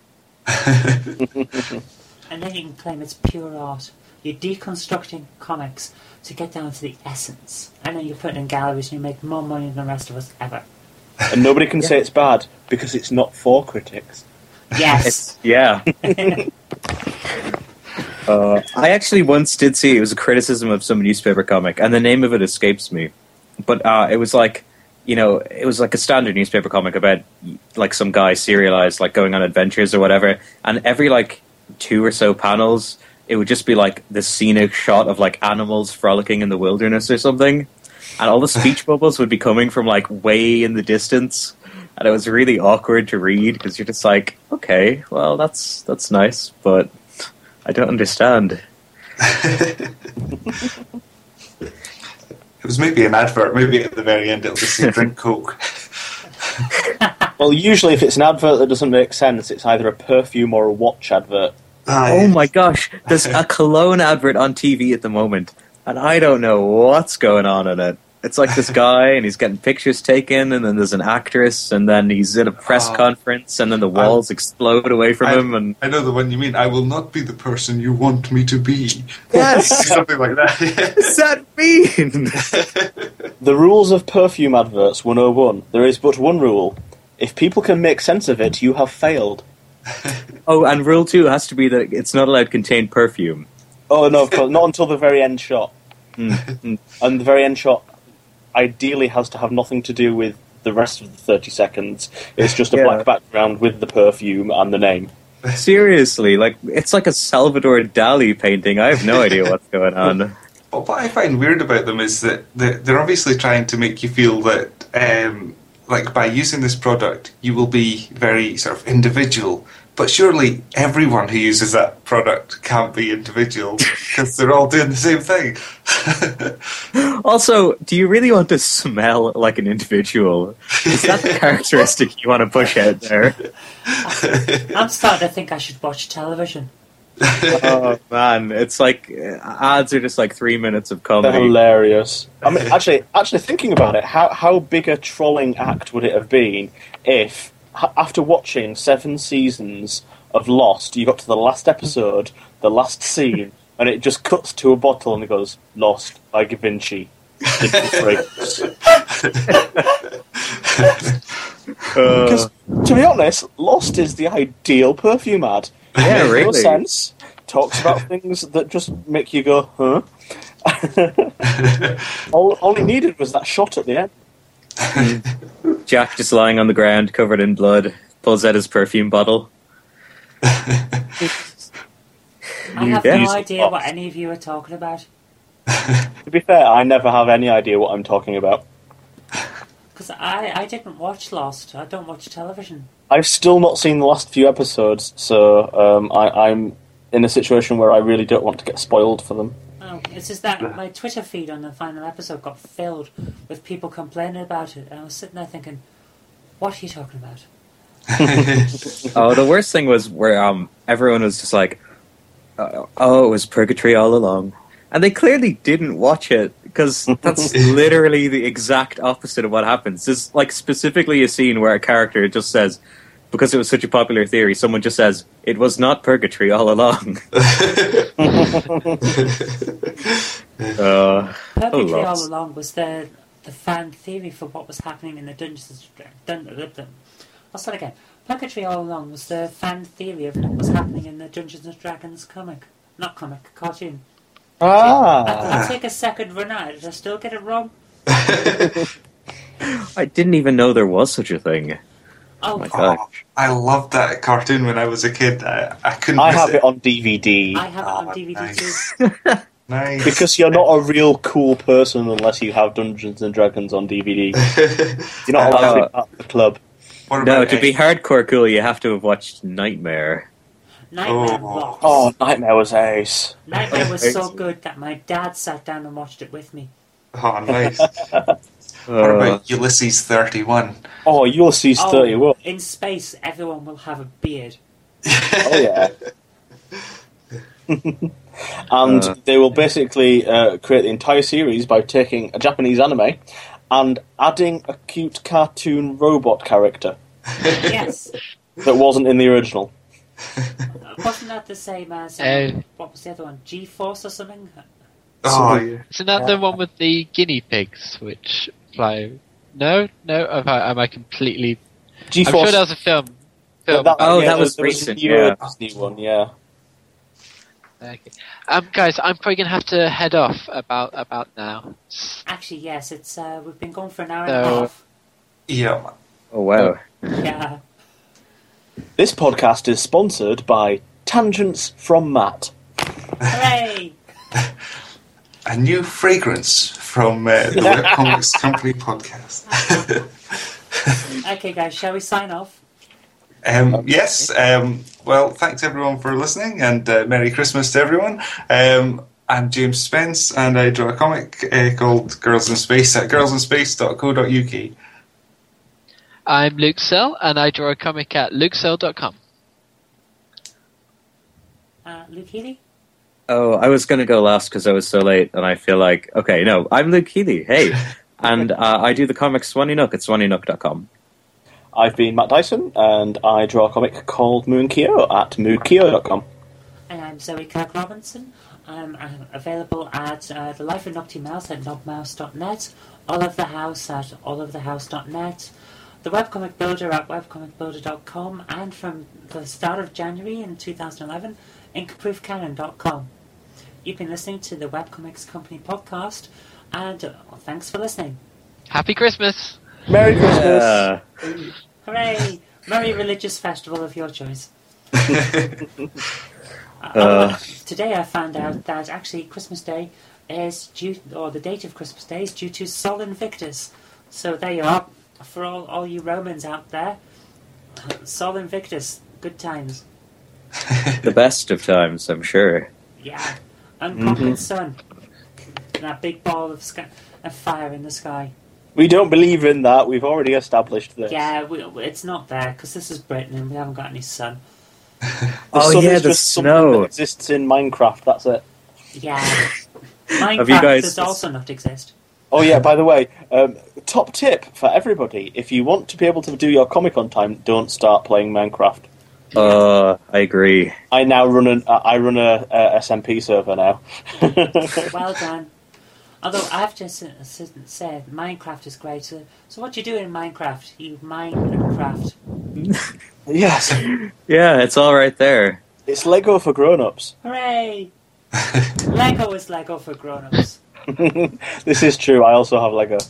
And then you can claim it's pure art. You're deconstructing comics to get down to the essence. And then you put it in galleries and you make more money than the rest of us ever. And nobody can say it's bad because it's not for critics. Yes. It's, yeah. uh, I actually once did see it was a criticism of some newspaper comic, and the name of it escapes me. But uh, it was like, you know, it was like a standard newspaper comic about like some guy serialized, like going on adventures or whatever. And every like two or so panels, it would just be like this scenic shot of like animals frolicking in the wilderness or something. And all the speech bubbles would be coming from like way in the distance. And it was really awkward to read because you're just like, okay, well, that's that's nice, but I don't understand. It was maybe an advert. Maybe at the very end it'll just say drink Coke. Well, usually if it's an advert that doesn't make sense, it's either a perfume or a watch advert. Ah, Oh yes. my gosh, there's a cologne advert on T V at the moment, and I don't know what's going on in it. It's like this guy, and he's getting pictures taken, and then there's an actress, and then he's in a press Oh. conference, and then the walls explode away from I, him, and I know the one you mean. I will not be the person you want me to be. yes, Something like that. what does that mean? The rules of perfume adverts one oh one. There is but one rule. If people can make sense of it, you have failed. Oh, and rule two has to be that it's not allowed to contain perfume. Oh, no, of course, not until the very end shot. Mm. And the very end shot ideally has to have nothing to do with the rest of the thirty seconds. It's just a Yeah. black background with the perfume and the name. Seriously, like it's like a Salvador Dali painting. I have no idea what's going on. But what I find weird about them is that they're they're obviously trying to make you feel that, um, like, by using this product, you will be very sort of individual. But surely everyone who uses that product can't be individual because they're all doing the same thing. Also, do you really want to smell like an individual? Is that the characteristic you want to push out there? I'm starting to think I should watch television. Oh man, it's like uh, ads are just like three minutes of They're comedy. hilarious. I mean, actually, actually thinking about it, how how big a trolling act would it have been if, h- after watching seven seasons of Lost, you got to the last episode, the last scene, and it just cuts to a bottle and it goes, "Lost by Da Vinci." Because, Uh, to be honest, Lost is the ideal perfume ad. Yeah, Makes no really. sense. Talks about things that just make you go, huh? all, all it needed was that shot at the end. Jack just lying on the ground, covered in blood, pulls out his perfume bottle. I have Yeah. no idea what any of you are talking about. To be fair, I never have any idea what I'm talking about. Because I, I didn't watch Lost. I don't watch television. I've still not seen the last few episodes, so um, I, I'm in a situation where I really don't want to get spoiled for them. Oh, it's just that my Twitter feed on the final episode got filled with people complaining about it. And I was sitting there thinking, what are you talking about? Oh, the worst thing was where um everyone was just like, uh, "Oh, it was purgatory all along," and they clearly didn't watch it because that's literally the exact opposite of what happens. There's like specifically a scene where a character just says, because it was such a popular theory, someone just says, "It was not purgatory all along." uh, Purgatory oh, all along was the the fan theory for what was happening in the Dungeons and Dragons. I'll start again. Purgatory all along was the fan theory of what was happening in the Dungeons and Dragons comic. Not comic, cartoon. Ah. I'll, I'll take a second run at it. Did I still get it wrong? I didn't even know there was such a thing. Oh, Oh my Oh, gosh. I loved that cartoon when I was a kid. I, I couldn't I miss have it on D V D. I have it Oh, on D V D nice. too. Nice. Because you're not a real cool person unless you have Dungeons and Dragons on D V D. You're not allowed to be part of the club. What No, about to be uh, hardcore cool, you have to have watched Nightmare. Nightmare Oh. rocks. Oh, Nightmare was ace. Nightmare was so good that my dad sat down and watched it with me. Oh, nice. What Uh, about Ulysses thirty-one? Oh, Ulysses Oh, thirty-one. in space, everyone will have a beard. Oh, yeah. And Uh. they will basically uh, create the entire series by taking a Japanese anime and adding a cute cartoon robot character Yes. that wasn't in the original. Wasn't that the same as, um, Uh, what was the other one? G-Force or something? Oh, yeah. Isn't that the one with the guinea pigs which fly? No, no. Am I, am I completely? G-Force. I'm sure that was a film. Film. Oh, that was there recent, a newer yeah. Disney one, yeah. Okay. Um, guys, I'm probably gonna have to head off about about now. Actually, yes, it's, uh, we've been going for an hour and So- a half. Yeah. oh, wow. Yeah. This podcast is sponsored by Tangents from Matt. Hooray! A new fragrance from uh, the Webcomics Company podcast. Okay, guys, shall we sign off? Um, yes. Um, well, thanks everyone for listening, and uh, Merry Christmas to everyone. Um, I'm James Spence, and I draw a comic uh, called Girls in Space at girls in space dot co dot U K. I'm Luke Sell, and I draw a comic at luke sell dot com. Uh, Luke Healy? Oh, I was going to go last because I was so late, and I feel like, okay, no, I'm Luke Healy, hey. And uh, I do the comic Swanee Nook at swanee nook dot com. I've been Matt Dyson, and I draw a comic called Moonkyo at moonkyo dot com. And I'm Zoe Kirk Robinson. I'm, I'm available at uh, The Life of Nocty Mouse at nobmouse dot net, All of the House at all of the house dot net, the Webcomic Builder at webcomic builder dot com, and from the start of January in two thousand eleven, ink proof canon dot com. You've been listening to the Webcomics Company podcast, and uh, thanks for listening. Happy Christmas! Merry Christmas! Uh, Hooray! Merry religious festival of your choice. Uh, Uh. today I found out that actually Christmas Day is due, or the date of Christmas Day is due to Sol Invictus. So there you are, for all, all you Romans out there. Sol Invictus, good times. the best of times, I'm sure. Yeah, unconquered sun. And that big ball of, sky, of fire in the sky. We don't believe in that. We've already established this. Yeah, we, it's not there because this is Britain and we haven't got any sun. The Oh, sun yeah, is the just something snow. that exists in Minecraft. That's it. Yeah, Have you Minecraft guys- does also not exist. Oh yeah. By the way, um, top tip for everybody: if you want to be able to do your comic on time, don't start playing Minecraft. Uh, I agree. I now run an I run a, a S M P server now. Well done. Although I have to s- s- say, Minecraft is great. So, so what do you do in Minecraft? You mine and craft. Yes, Yeah, it's all right there. it's Lego for grown-ups. Hooray! Lego is Lego for grown-ups. This is true. I also have Lego.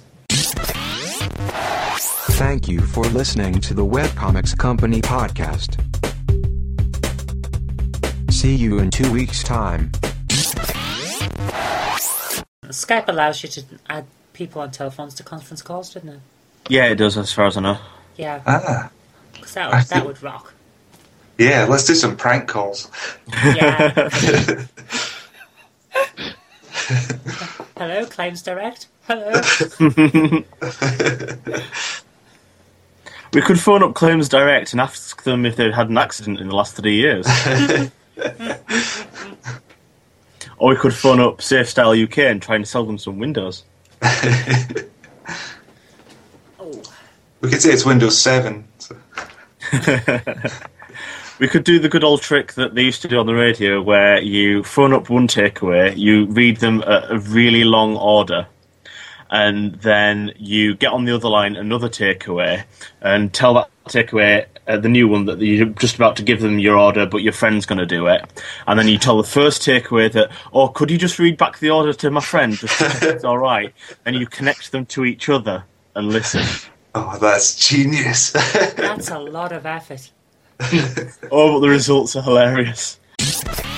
Thank you for listening to the Webcomics Company podcast. See you in two weeks' time. Skype allows you to add people on telephones to conference calls, doesn't it? Yeah, it does, as far as I know. Yeah, Ah. because that I would, that think- would rock. Yeah, let's do some prank calls. Yeah. Hello, Claims Direct. Hello. We could phone up Claims Direct and ask them if they'd had an accident in the last three years. Or we could phone up Safe Style U K and try and sell them some Windows. Oh. We could say it's Windows seven. So. We could do the good old trick that they used to do on the radio where you phone up one takeaway, you read them a, a really long order, and then you get on the other line another takeaway and tell that takeaway, uh, the new one, that you're just about to give them your order but your friend's going to do it. And then you tell the first takeaway that, oh, could you just read back the order to my friend just to check it's all right? And you connect them to each other and listen. Oh, that's genius. That's a lot of effort. Oh, but the results are hilarious.